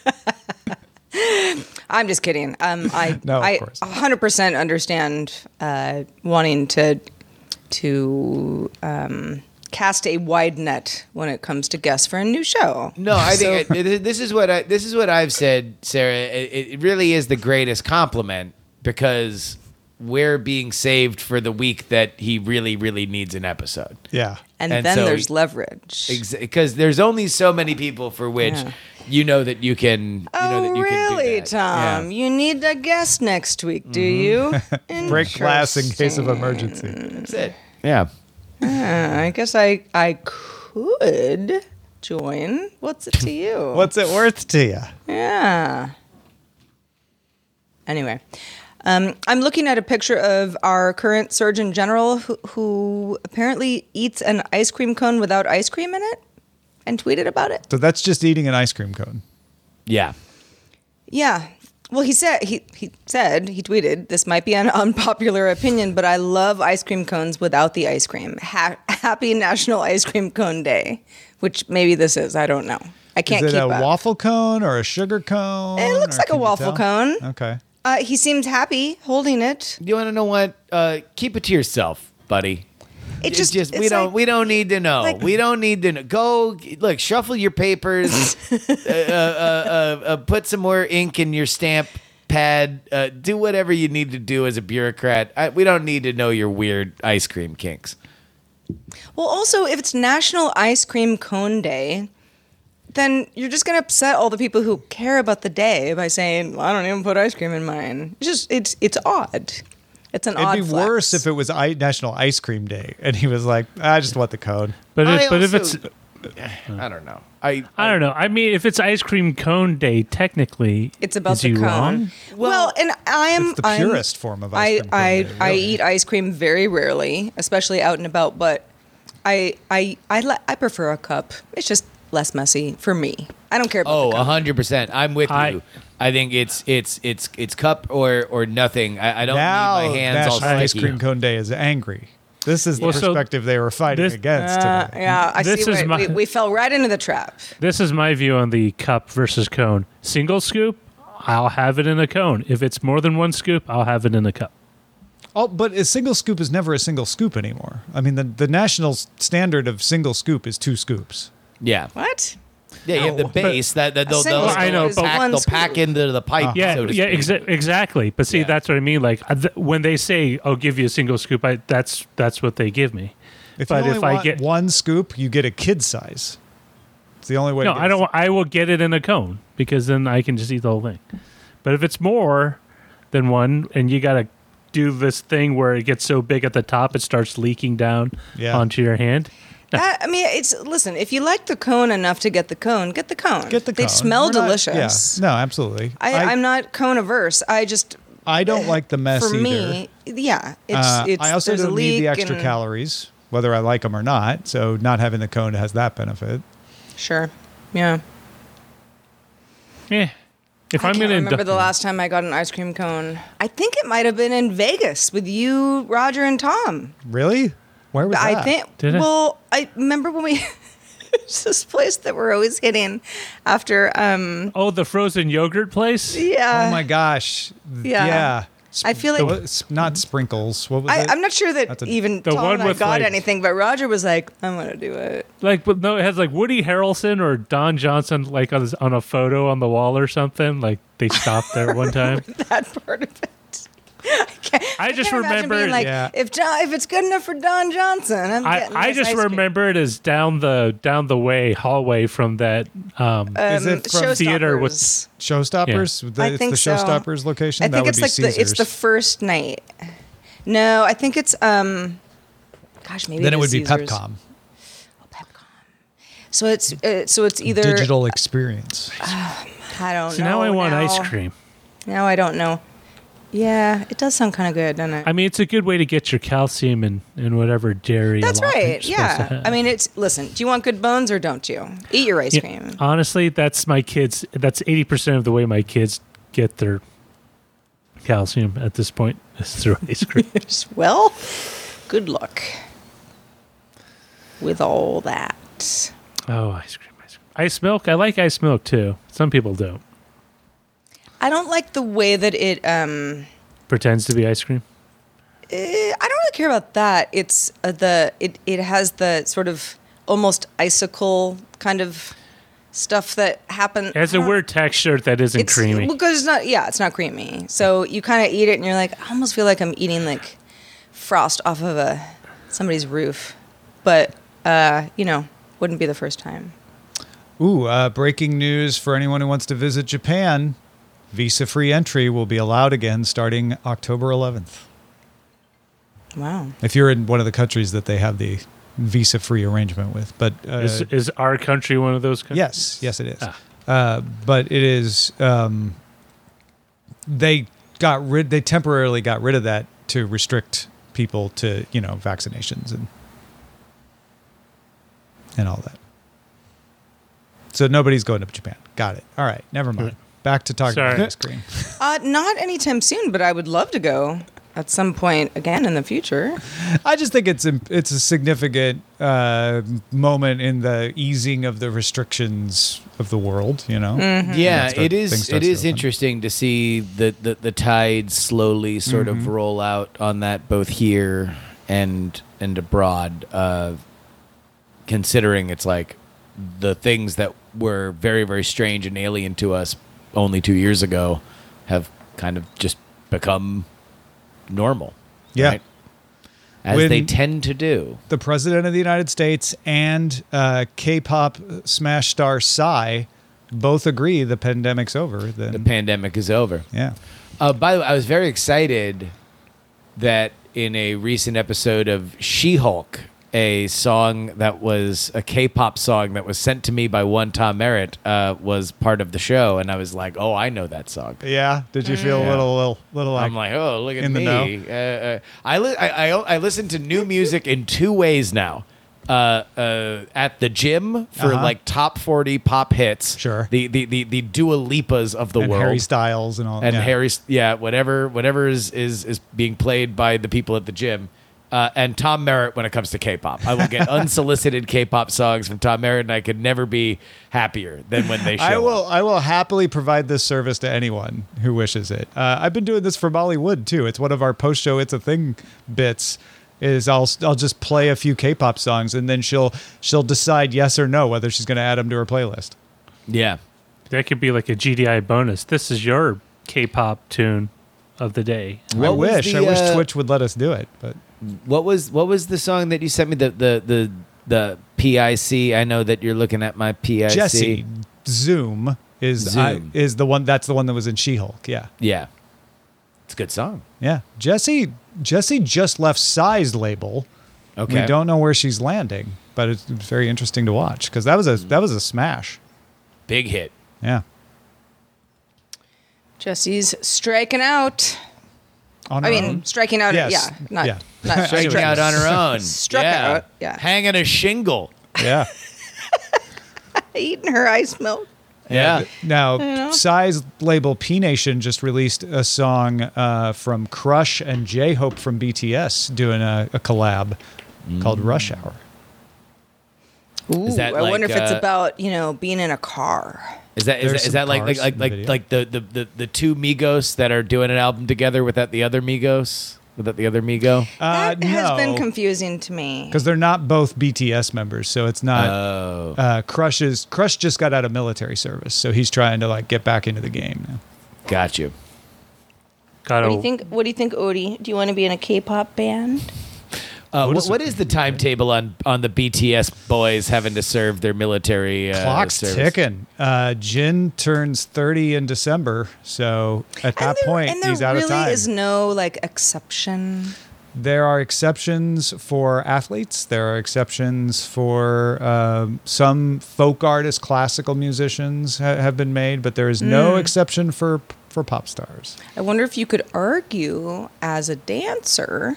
I'm just kidding. Um, I No, of I course. one hundred percent understand uh, wanting to to um, cast a wide net when it comes to guests for a new show. No, I think So- it, it- this is what I, this is what I've said, Sarah. It, it really is the greatest compliment, because we're being saved for the week that he really, really needs an episode. Yeah. and, and then so- there's leverage. Because there's only so many people for which Yeah. you know that you can. You know Oh, that you can do really, that. Tom? You need a guest next week, do you? Break glass in case of Interesting. emergency. That's it. Yeah. Uh, I guess I I could join. What's it to you? What's it worth to you? Yeah. Anyway, um, I'm looking at a picture of our current Surgeon General who, who apparently eats an ice cream cone without ice cream in it and tweeted about it. So that's just eating an ice cream cone. Yeah. Yeah. Well, he said he he said he tweeted, "This might be an unpopular opinion, but I love ice cream cones without the ice cream. Ha- happy National Ice Cream Cone Day," which maybe this is. I don't know. I can't Is it keep a up. waffle cone or a sugar cone? It looks or like a can you waffle tell? cone. Okay. Uh, he seemed happy holding it. You want to know what? Uh, keep it to yourself, buddy. It It's just, just we it's don't like- we don't need to know. like- we don't need to know. Go look, shuffle your papers, uh, uh, uh, uh, put some more ink in your stamp pad. Uh, do whatever you need to do as a bureaucrat. I, we don't need to know your weird ice cream kinks. Well, also, if it's National Ice Cream Cone Day, then you're just going to upset all the people who care about the day by saying, well, "I don't even put ice cream in mine." It's just it's it's odd. It's an odd. It'd be flex. worse if it was I- National Ice Cream Day and he was like, I just want the cone. But I if, but if it's, also- I don't know. I I don't know. I mean, if it's ice cream cone day, technically, It's about is the he cone. wrong? Well, and I am It's the I'm- purest form of ice cream cone I day, I, I really. eat ice cream very rarely, especially out and about. But I I I li- I prefer a cup. It's just less messy for me. I don't care about Oh, the a cup. hundred percent. I'm with I- you. I think it's it's it's it's cup or or nothing. I, I don't Now need my hands all National Ice sticky. Cream Cone Day is angry. This is the Well, so perspective they were fighting this- against. Uh, today. yeah, I This see. is What, my- we, we fell right into the trap. This is my view on the cup versus cone. Single scoop, I'll have it in a cone. If it's more than one scoop, I'll have it in a cup. Oh, but a single scoop is never a single scoop anymore. I mean, the, the national s- standard of single scoop is two scoops. Yeah, What? yeah. You have the but- base that, that they'll, single they'll, scoop I know, they'll but pack, one they'll scoop. pack into the pipe. Yeah, so to yeah, speak. exa- exactly. But see, Yeah. that's what I mean. Like uh, th- when they say, "I'll give you a single scoop," I, that's that's what they give me. If But you only if I want get- one scoop, you get a kid size. It's the only way. No, to get I don't. it. want- I will get it in a cone because then I can just eat the whole thing. But if it's more than one, and you got to do this thing where it gets so big at the top, it starts leaking down Yeah. onto your hand. That, I mean, it's listen. If you like the cone enough to get the cone, get the cone. Get the They cone. smell We're not- delicious. yeah. No, absolutely. I, I, am not cone averse. I just I don't like the mess for either. me, yeah. It's Uh, it's I also there's a don't need leak the extra and- calories, whether I like them or not. So not having the cone has that benefit. Sure, yeah. Yeah. If I I'm can't gonna remember indul- the last time I got an ice cream cone. I think it might have been in Vegas with you, Roger, and Tom. Really? Where was I that? think. Did it? Well, I remember when we There's this place that we're always hitting after. Um, Oh, the frozen yogurt place? yeah. Oh my gosh. Yeah. Yeah. I feel like What- s- not sprinkles. What was I, it? I'm not sure that That's a- even The Tom one and I with, got like- anything, but Roger was like, "I'm gonna do it." Like, but no, it has like Woody Harrelson or Don Johnson, like on, his, on a photo on the wall or something. Like they stopped there one time. That part of it. I, can't, I just can't imagine being remembered- like, Yeah. if John, if it's good enough for Don Johnson, I'm I, getting I this just ice cream. remember it as down the down the way hallway from that. Um, Is Um, it from Showstoppers. theater with- Showstoppers? The, I it's think the so. Showstoppers location? I that think would it's be like the it's the Caesar's. first night. No, I think it's um, gosh, maybe Then it is would be Caesar's. Pepcom. So it's uh, so it's either Digital experience. I don't so know. now I want now. ice cream. Now I don't know. Yeah, it does sound kind of good, doesn't it? I mean, it's a good way to get your calcium and, and whatever dairy. That's allotment right. you're supposed to Yeah. have. I mean, it's listen. Do you want good bones or don't you? Eat your ice Yeah, cream. honestly, that's my kids. That's eighty percent of the way my kids get their calcium at this point is through ice cream. Well, good luck with all that. Oh, ice cream, ice cream. Ice milk. I like ice milk too. Some people don't. I don't like the way that it. Um, Pretends to be ice cream. eh, I don't really care about that. It's uh, the it. It has the sort of almost icicle kind of stuff that happens. It has a weird texture that isn't It's creamy. because it's not. Yeah, it's not creamy. So you kind of eat it, and you're like, I almost feel like I'm eating like frost off of a somebody's roof. But uh, you know, wouldn't be the first time. Ooh, uh, breaking news for anyone who wants to visit Japan. Visa-free entry will be allowed again starting October eleventh. Wow. If you're in one of the countries that they have the visa-free arrangement with. But uh, is, is our country one of those countries? yes, yes, it is. Ah. Uh, but it is. Um, they got rid. They temporarily got rid of that to restrict people to you know vaccinations and and all that. So nobody's going to Japan. Got it. All right. Never mind. Back to talking about Sorry. ice cream. Uh, not anytime soon, but I would love to go at some point again in the future. I just think it's a, it's a significant uh, moment in the easing of the restrictions of the world. You know. Mm-hmm. Yeah, Start- it things is. start It is to open. interesting to see the the, the tides slowly sort Mm-hmm. of roll out on that, both here and and abroad. Uh, considering it's like the things that were very very strange and alien to us only two years ago have kind of just become normal. Yeah. right? As When- they tend to do. The president of the United States and uh, K-pop smash star Psy both agree the pandemic's over. Then The pandemic is over. yeah. Uh, by the way, I was very excited that in a recent episode of She-Hulk, a song that was a K-pop song that was sent to me by one Tom Merritt uh, was part of the show, and I was like, "Oh, I know that song." Yeah. Did you feel a little, little, little like? I'm like, "Oh, look at in the me!" Uh, uh, I, li- I, I I listen to new music in two ways now. Uh, uh, at the gym for Uh-huh. like top forty pop hits. Sure. The the the, the Dua Lipas of the and world. Harry Styles and all. and yeah. Harry, yeah, whatever, whatever is, is is being played by the people at the gym, uh, and Tom Merritt when it comes to K-pop. I will get unsolicited K-pop songs from Tom Merritt, and I could never be happier than when they show. I will. up. I will happily provide this service to anyone who wishes it. Uh, I've been doing this for Molly Wood too. It's one of our post-show "It's a Thing" bits. Is I'll I'll just play a few K-pop songs and then she'll she'll decide yes or no whether she's going to add them to her playlist. Yeah, That could be like a G D I bonus. This is your K-pop tune of the day. I What was wish the, I wish uh, Twitch would let us do it, but what was what was the song that you sent me? The the the the P I C. I know that you're looking at my P I C. Jesse Zoom is Zoom. I, is the one that's the one that was in She-Hulk. Yeah. Yeah, it's a good song. Yeah. Jesse Jesse just left Psy's label. Okay, We don't know where she's landing, but it's very interesting to watch because that was a that was a smash. big hit. Yeah. Jesse's striking out. On I her mean, own. striking out. Yes. Yeah, not, Yeah. not Striking stri- out on her own. Struck yeah. out, yeah. hanging a shingle. Yeah. eating her ice milk. Yeah. Now, Psy's label P Nation just released a song uh, from Crush and J-Hope from B T S doing a, a collab called Rush Hour. Ooh, Is that I like, wonder if it's uh, about, you know, being in a car. Is that is There's that, is some that like like cars like in the like, video. like the, the, the, the two Migos that are doing an album together without the other Migos? Without the other Migo? Uh, That has been no, confusing to me. because they're not both B T S members, so it's not. Oh. Uh, Crush is Crush just got out of military service, so he's trying to like get back into the game now. Got you. Got What do you think? What do you think, Odie? Do you want to be in a K-pop band? Uh, What what, is what it? is the timetable on, on the B T S boys having to serve their military uh, Clock's service? ticking. Uh, Jin turns thirty in December, so at that and there, point and there he's out really of time. is no like exception. There are exceptions for athletes. There are exceptions for um, some folk artists, classical musicians ha- have been made, but there is no Mm. exception for for pop stars. I wonder if you could argue as a dancer.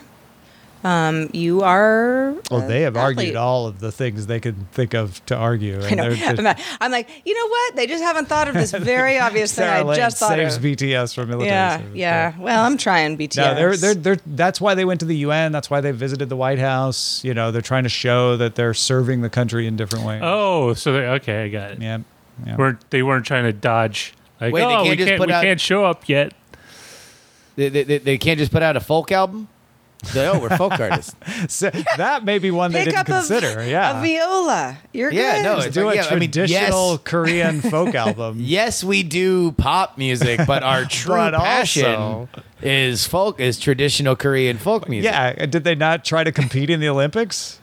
Um, you are. Well, a they have athlete. argued all of the things they could think of to argue. I know. they're just- I'm, not- I'm like, you know what? They just haven't thought of this very obvious thing. Sarah I Lane just thought saves of. B T S from military Yeah, service. yeah. Well, I'm trying B T S. No, they're, they're, they're, that's why they went to the U N. That's why they visited the White House. You know, they're trying to show that they're serving the country in different ways. Oh, so they, okay, I got it. Yeah. yeah. weren't they weren't trying to dodge like Wait, they oh can't we just can't put we out- can't show up yet. They, they, they- they can't just put out a folk album? They, oh, we're folk artists. So that may be one they Pick didn't up consider. a, yeah. a viola. You're Yeah, good. no, Just it's do like, a yeah, I mean, traditional yes. Korean folk album. Yes, we do pop music, but our true But passion also- is folk, is traditional Korean folk music. Yeah. Did they not try to compete in the Olympics?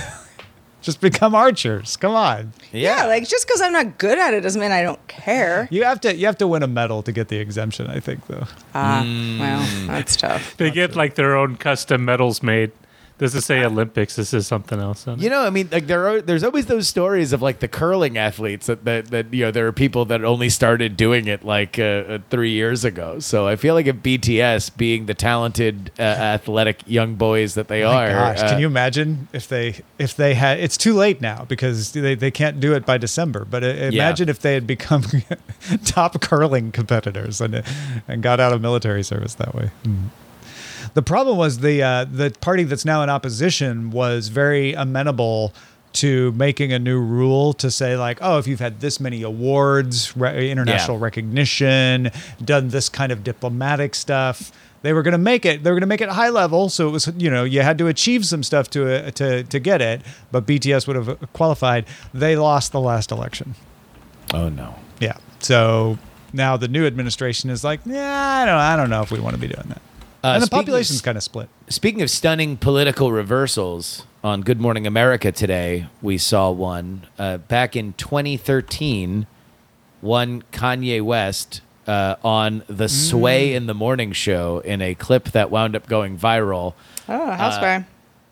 Just become archers. Come on. Yeah, like just because I'm not good at it doesn't mean I don't care. You have to you have to win a medal to get the exemption, I think, though. Ah, Mm. well, that's tough. They get like their own custom medals made. This is say Olympics. This is something else. on it. You know, I mean, like there are, there's always those stories of like the curling athletes that, that, that you know, there are people that only started doing it like uh, uh, three years ago. So I feel like if B T S, being the talented, uh, athletic young boys that they My are, gosh, uh, can you imagine if they if they had? It's too late now because they, they can't do it by December. But uh, imagine if they had become top curling competitors and and got out of military service that way. Hmm. The problem was the uh, the party that's now in opposition was very amenable to making a new rule to say like, oh, if you've had this many awards, re- international Yeah. recognition, done this kind of diplomatic stuff, they were going to make it. They were going to make it high level, so it was, you know, you had to achieve some stuff to uh, to to get it. But B T S would have qualified. They lost the last election. oh no. Yeah, so now the new administration is like, yeah, I don't, I don't know if we want to be doing that. Uh, and the speaking of- population's kind of split. Speaking of stunning political reversals, on Good Morning America today, we saw one. Uh, back in twenty thirteen, one Kanye West uh, on the Sway in the Morning show in a clip that wound up going viral. Oh, house fire.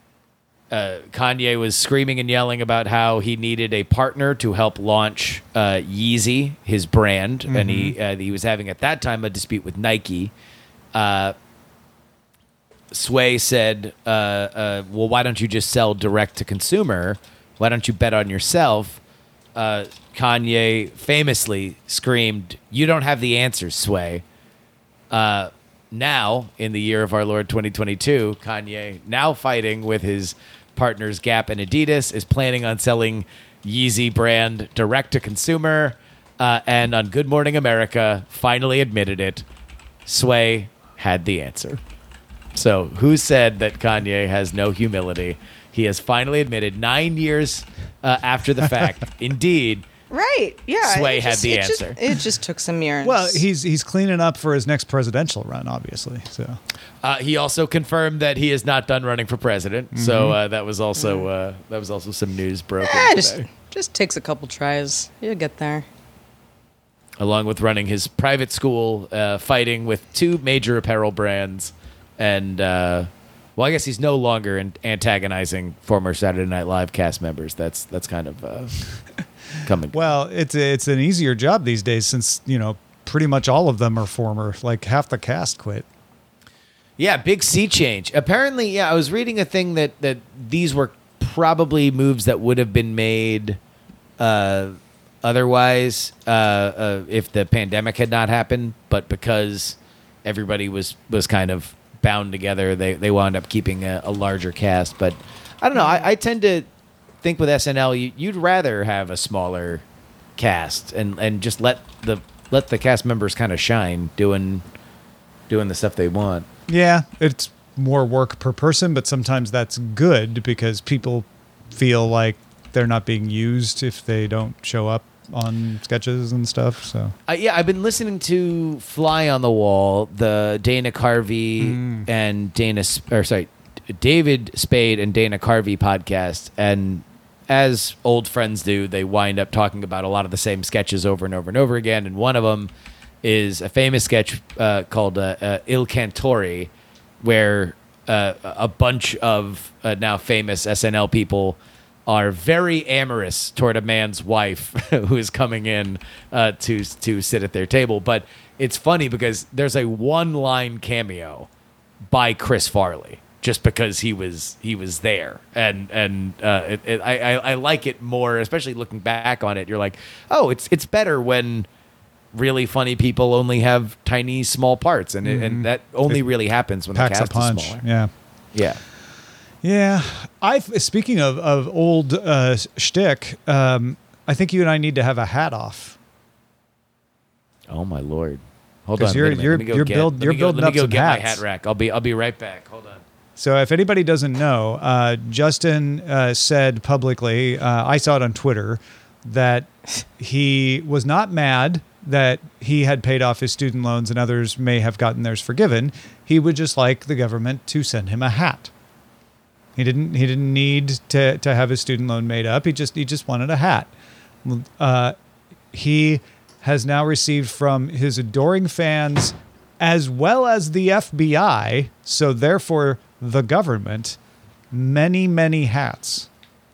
Uh, Kanye was screaming and yelling about how he needed a partner to help launch uh, Yeezy, his brand, and he uh, he was having at that time a dispute with Nike. Uh, Sway said, uh, uh, well, why don't you just sell direct to consumer? Why don't you bet on yourself? Uh, Kanye famously screamed, you don't have the answers, Sway. Uh, now, in the year of our Lord twenty twenty-two, Kanye, now fighting with his partners Gap and Adidas, is planning on selling Yeezy brand direct to consumer. Uh, and on Good Morning America, finally admitted it. Sway had the answer. So, who said that Kanye has no humility? He has finally admitted nine years uh, after the fact. Indeed, Right. Yeah. Sway it had just- the it just- answer. it just took some years. Well, he's he's cleaning up for his next presidential run, obviously. So uh, he also confirmed that he is not done running for president. So uh, that was also uh, that was also some news broken Eh, just today. just takes a couple tries. You'll get there. Along with running his private school, uh, fighting with two major apparel brands, and uh, well, I guess he's no longer in- antagonizing former Saturday Night Live cast members. That's that's kind of uh, coming. well, it's it's an easier job these days since you know pretty much all of them are former. Like half the cast quit. Yeah, big sea change. Apparently, yeah, I was reading a thing that that these were probably moves that would have been made uh, otherwise uh, uh, if the pandemic had not happened, but because everybody was was kind of bound together, they they wound up keeping a, a larger cast. But I don't know. I, I tend to think with S N L, you, you'd rather have a smaller cast and, and just let the let the cast members kind of shine doing doing the stuff they want. Yeah, it's more work per person, but sometimes that's good because people feel like they're not being used if they don't show up on sketches and stuff. So Uh, yeah, I've been listening to Fly on the Wall, the Dana Carvey Mm. and Dana, Sp- or sorry, David Spade and Dana Carvey podcast. And as old friends do, they wind up talking about a lot of the same sketches over and over and over again. And one of them is a famous sketch uh, called uh, uh, Il Cantore, where uh, a bunch of uh, now famous S N L people are very amorous toward a man's wife who is coming in uh, to to sit at their table. But it's funny because there's a one-line cameo by Chris Farley just because he was he was there, and and uh, it, it, I, I I like it more, especially looking back on it. You're like, oh, it's it's better when really funny people only have tiny small parts, and it, and that only It really happens when the packs a cast punch. is smaller. Yeah. Yeah. Yeah, I. Speaking of of old uh, shtick, um, I think you and I need to have a hat off. Oh my lord! Hold 'Cause on, you're- wait a minute. you're- Let me go you're get- build- let you're me go- building let up me go some get my hats. hat rack. I'll be I'll be right back. Hold on. So if anybody doesn't know, uh, Justin uh, said publicly, uh, I saw it on Twitter, that he was not mad that he had paid off his student loans and others may have gotten theirs forgiven. He would just like the government to send him a hat. He didn't. He didn't need to, to have his student loan made up. He just he just wanted a hat. Uh, he has now received from his adoring fans, as well as the F B I, so therefore the government, many many hats.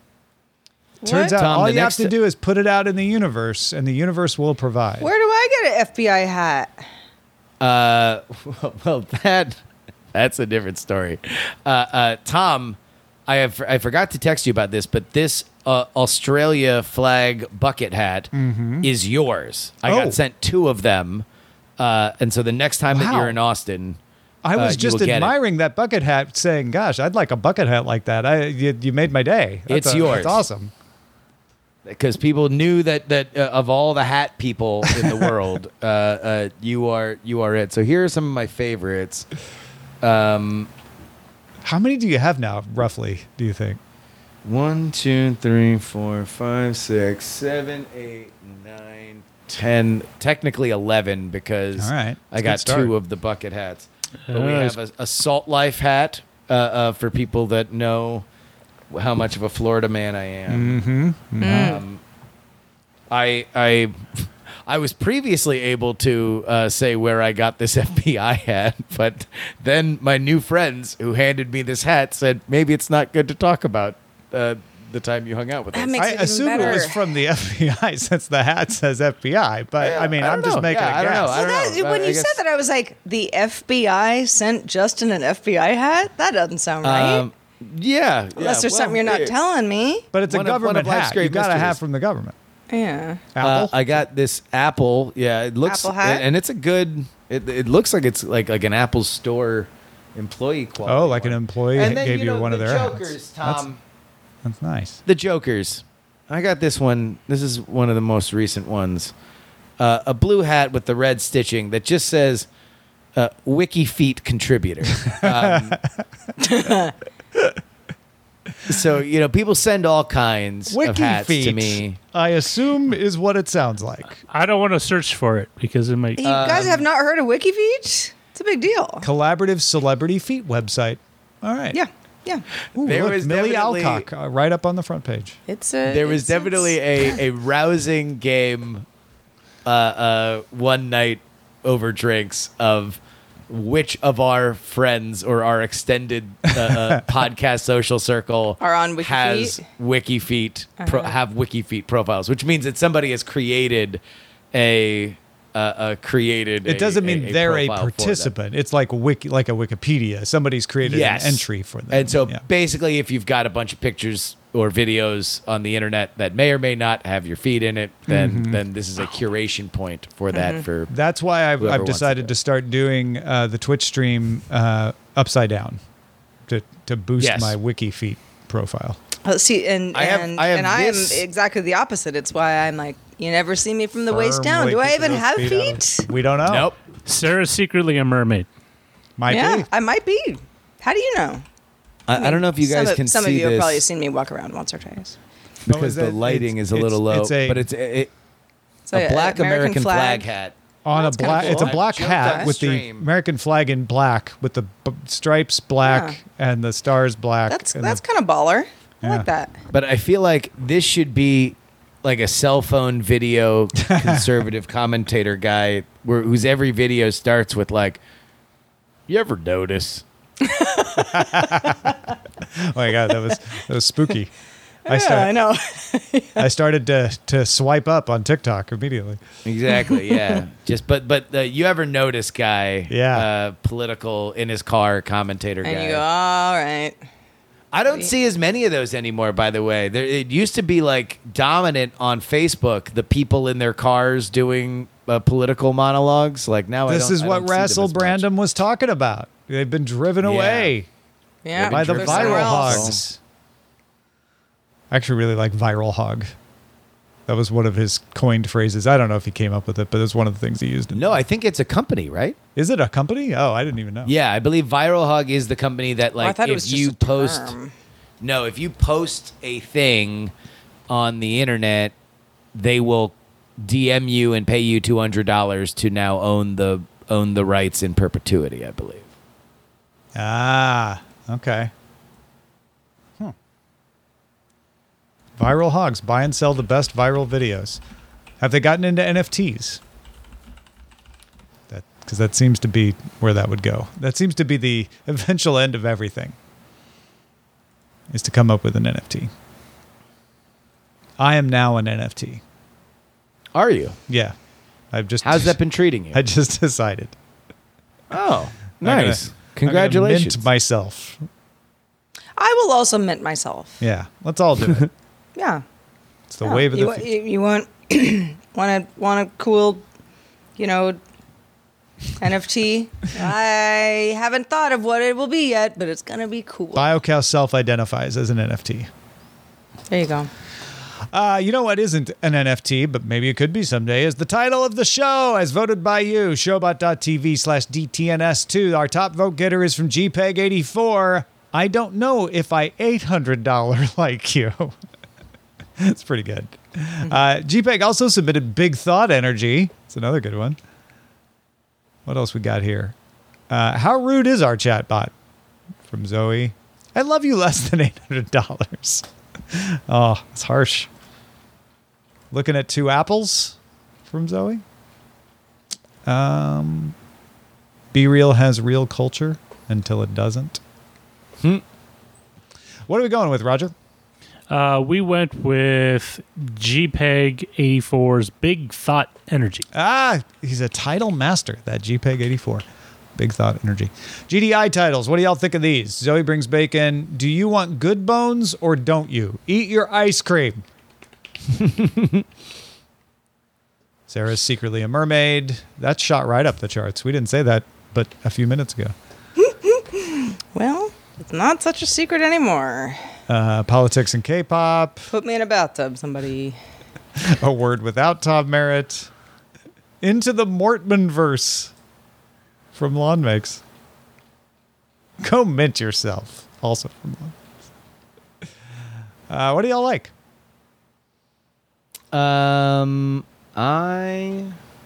Turns What? out Tom, all the you have next- to do is put it out in the universe, and the universe will provide. Where do I get an F B I hat? Uh, well, that that's a different story. Uh, uh, Tom, I have I forgot to text you about this, but this uh, Australia flag bucket hat is yours. I Oh. got sent two of them, uh, and so the next time that Wow. you're in Austin, I uh, was you just will get it. admiring that bucket hat, saying, "Gosh, I'd like a bucket hat like that." I you, you made my day. That's It's a- yours. That's awesome. because people knew that that uh, of all the hat people in the world, uh, uh, you are you are it. So here are some of my favorites. Um, How many do you have now, roughly? Do you think? One, two, three, four, five, six, seven, eight, nine, ten. Technically eleven because All right. I That's a got good start. two of the bucket hats. But we Uh, have a, a Salt Life hat uh, uh, for people that know how much of a Florida man I am. Mm-hmm. Um, I I I was previously able to uh, say where I got this F B I hat, but then my new friends who handed me this hat said maybe it's not good to talk about uh, the time you hung out with That us. makes I it even assume it was better. from the F B I since the hat says F B I, but I mean, I I'm don't just know. making Yeah, a I don't know. guess. I Well, that, know. when I you guess- said that, I was like, the F B I sent Justin an F B I hat? That doesn't sound right. Um, yeah, Unless yeah, there's well, something you're not it- telling me. But it's a One of- one government of life's hat. great You got a hat mysteries. from the government. Yeah. Uh, Apple. I got this Apple. Yeah, it looks Apple hat? and it's a good. It, it looks like it's like like an Apple Store employee quality. Oh, like an one. employee And then, gave you, you know, one the of their hats. Jokers, That's- Tom. That's nice. The Jokers. I got this one. This is one of the most recent ones. Uh, a blue hat with the red stitching that just says uh, Wiki Feet contributor. Um, so, you know, people send all kinds of Wiki hats feet, to me. I assume, is what it sounds like. I don't want to search for it because it might. You guys Um, have not heard of WikiFeet? It's a big deal. Collaborative celebrity feet website. All right. Yeah. Yeah. Ooh, There look, was Millie definitely- Alcock, uh, right up on the front page. It's a. There was it's- definitely it's- a, a rousing game uh, uh, one night over drinks of which of our friends or our extended uh, uh, podcast social circle Are on WikiFeet? has WikiFeet pro- Uh-huh. have WikiFeet profiles, which means that somebody has created a uh, uh, created. It a- doesn't a- mean a they're a profile for them. participant. It's like a wiki, like a Wikipedia. Somebody's created Yes. an entry for them. And so Yeah. basically, if you've got a bunch of pictures or videos on the internet that may or may not have your feed in it, then Mm-hmm. then this is a curation point for that. For That's why I've, Whoever I've wants to decided do to it. start doing uh, the Twitch stream uh, upside down to to boost Yes. my wiki feet profile. Uh, See, and I have- and, I have and I am this- exactly the opposite. It's why I'm like, you never see me from the waist down. Firmly Do I keep even those have feet out of- feet? We don't know. Nope. Sarah's secretly a mermaid. Might Yeah, be. I might be. How do you know? I, I don't know if you some guys of, can some see of you have this probably seen me walk around once or twice. because Oh, is the it- lighting it's- is a little it's- low, it's a- but it's a, it, So, a yeah, black American, flag. hat. On a That's kinda black, cool. it's a I black jumped hat on with the stream. American flag in black, with the b- stripes black and the stars black. That's and that's the- kind of baller. I Yeah. like that. But I feel like this should be like a cell phone video conservative commentator guy where whose every video starts with like, "You ever notice?" Oh my god, that was that was spooky. I Yeah, started, I know. I started to to swipe up on TikTok immediately. Exactly. Yeah. Just but but the you ever notice guy? Yeah. Uh, political in his car commentator And guy. you go, all right. I don't see as many of those anymore, by the way. There, it used to be like dominant on Facebook, the people in their cars doing uh, political monologues. Like now, I This don't- is I what don't see them Russell as much. Brandon was talking about. They've been driven Yeah. away Yeah. by the driven There's somewhere viral else. hogs. I actually really like viral hog. That was one of his coined phrases. I don't know if he came up with it, but it's one of the things he used. No, I think it's a company, right? Is it a company? Oh, I didn't even know. Yeah, I believe Viral Hug is the company that Oh, I like thought if it was just you a post term. No, if you post a thing on the internet, they will D M you and pay you two hundred dollars to now own the own the rights in perpetuity, I believe. Ah, okay. Hmm. Viral hogs buy and sell the best viral videos. Have they gotten into N F Ts? That because that seems to be where that would go. That seems to be the eventual end of everything. Is to come up with an N F T. I am now an N F T. Are you? Yeah, I've just. How's that been treating you? I just decided. Oh, I'm gonna- nice. I'm gonna Congratulations. mint myself. I will also mint myself. Yeah, let's all do it. Yeah. It's the Yeah. wave of you, the wa- future. you, you want want a want a cool, you know, N F T? I haven't thought of what it will be yet, but it's gonna be cool. BioCow self-identifies as an N F T. There you go. Uh, you know what isn't an N F T, but maybe it could be someday, is the title of the show as voted by you, showbot.tv slash DTNS2. Our top vote getter is from G P E G eighty-four. I don't know if I eight hundred dollars like you. That's pretty good. Uh, G P E G also submitted Big Thought Energy. It's another good one. What else we got here? Uh, how rude is our chatbot? From Zoe. I love you less than eight hundred dollars. Oh, it's harsh. Looking at two apples from Zoe. Um, Be Real has real culture until it doesn't. Hmm. What are we going with, Roger? Uh, we went with G P E G eighty-four's Big Thought Energy. Ah, he's a title master, that G P E G eighty-four. Big Thought Energy. G D I titles. What do y'all think of these? Zoe brings bacon. Do you want good bones or don't you? Eat your ice cream. Sarah's secretly a mermaid. That shot right up the charts. We didn't say that but a few minutes ago. Well, it's not such a secret anymore. Uh, politics and K-pop. Put me in a bathtub, somebody. A word without Tom Merritt. Into the Mortman verse from Lawn Makes. Go mint yourself. Also from Lawn Makes. Uh, what do y'all like? Um, I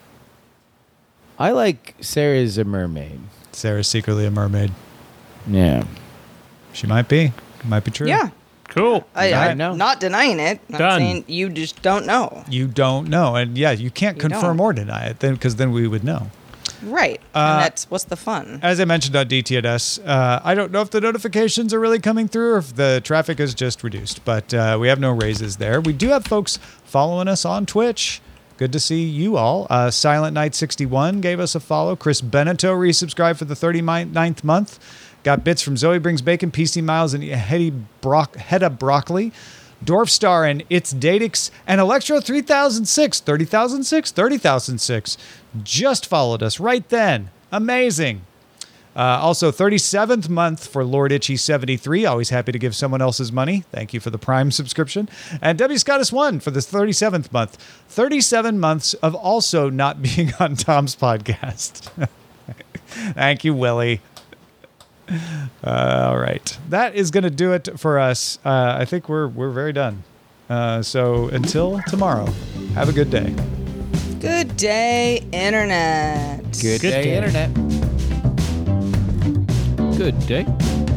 I like Sarah's a mermaid. Sarah's secretly a mermaid. Yeah. She might be. Might be true. Yeah. Cool. I, I I'm know. not denying it. I'm Done. saying you just don't know. You don't know. And yeah, you can't You confirm don't. or deny it then because then we would know. Right. Uh, and that's what's the fun. As I mentioned on D T N S, uh, I don't know if the notifications are really coming through or if the traffic is just reduced, but uh, we have no raises there. We do have folks following us on Twitch. Good to see you all. Uh, Silent Knight sixty-one gave us a follow. Chris Beneteau resubscribed for the thirty-ninth month. Got bits from Zoe Brings Bacon, P C Miles, and Hetty Brock, Hedda Broccoli. Dwarfstar and It's Datix and Electro three thousand six, thirty thousand six, thirty thousand six just followed us right then. Amazing. Uh, also, thirty-seventh month for Lord Itchy seventy-three. Always happy to give someone else's money. Thank you for the Prime subscription. And W. Scottus one for this thirty-seventh month. thirty-seven months of also not being on Tom's podcast. Thank you, Willie. Uh, all right. That is going to do it for us. Uh, I think we're we're very done. Uh, so until tomorrow, have a good day. Good day, Internet. Good, Good day, day. Internet. Good day.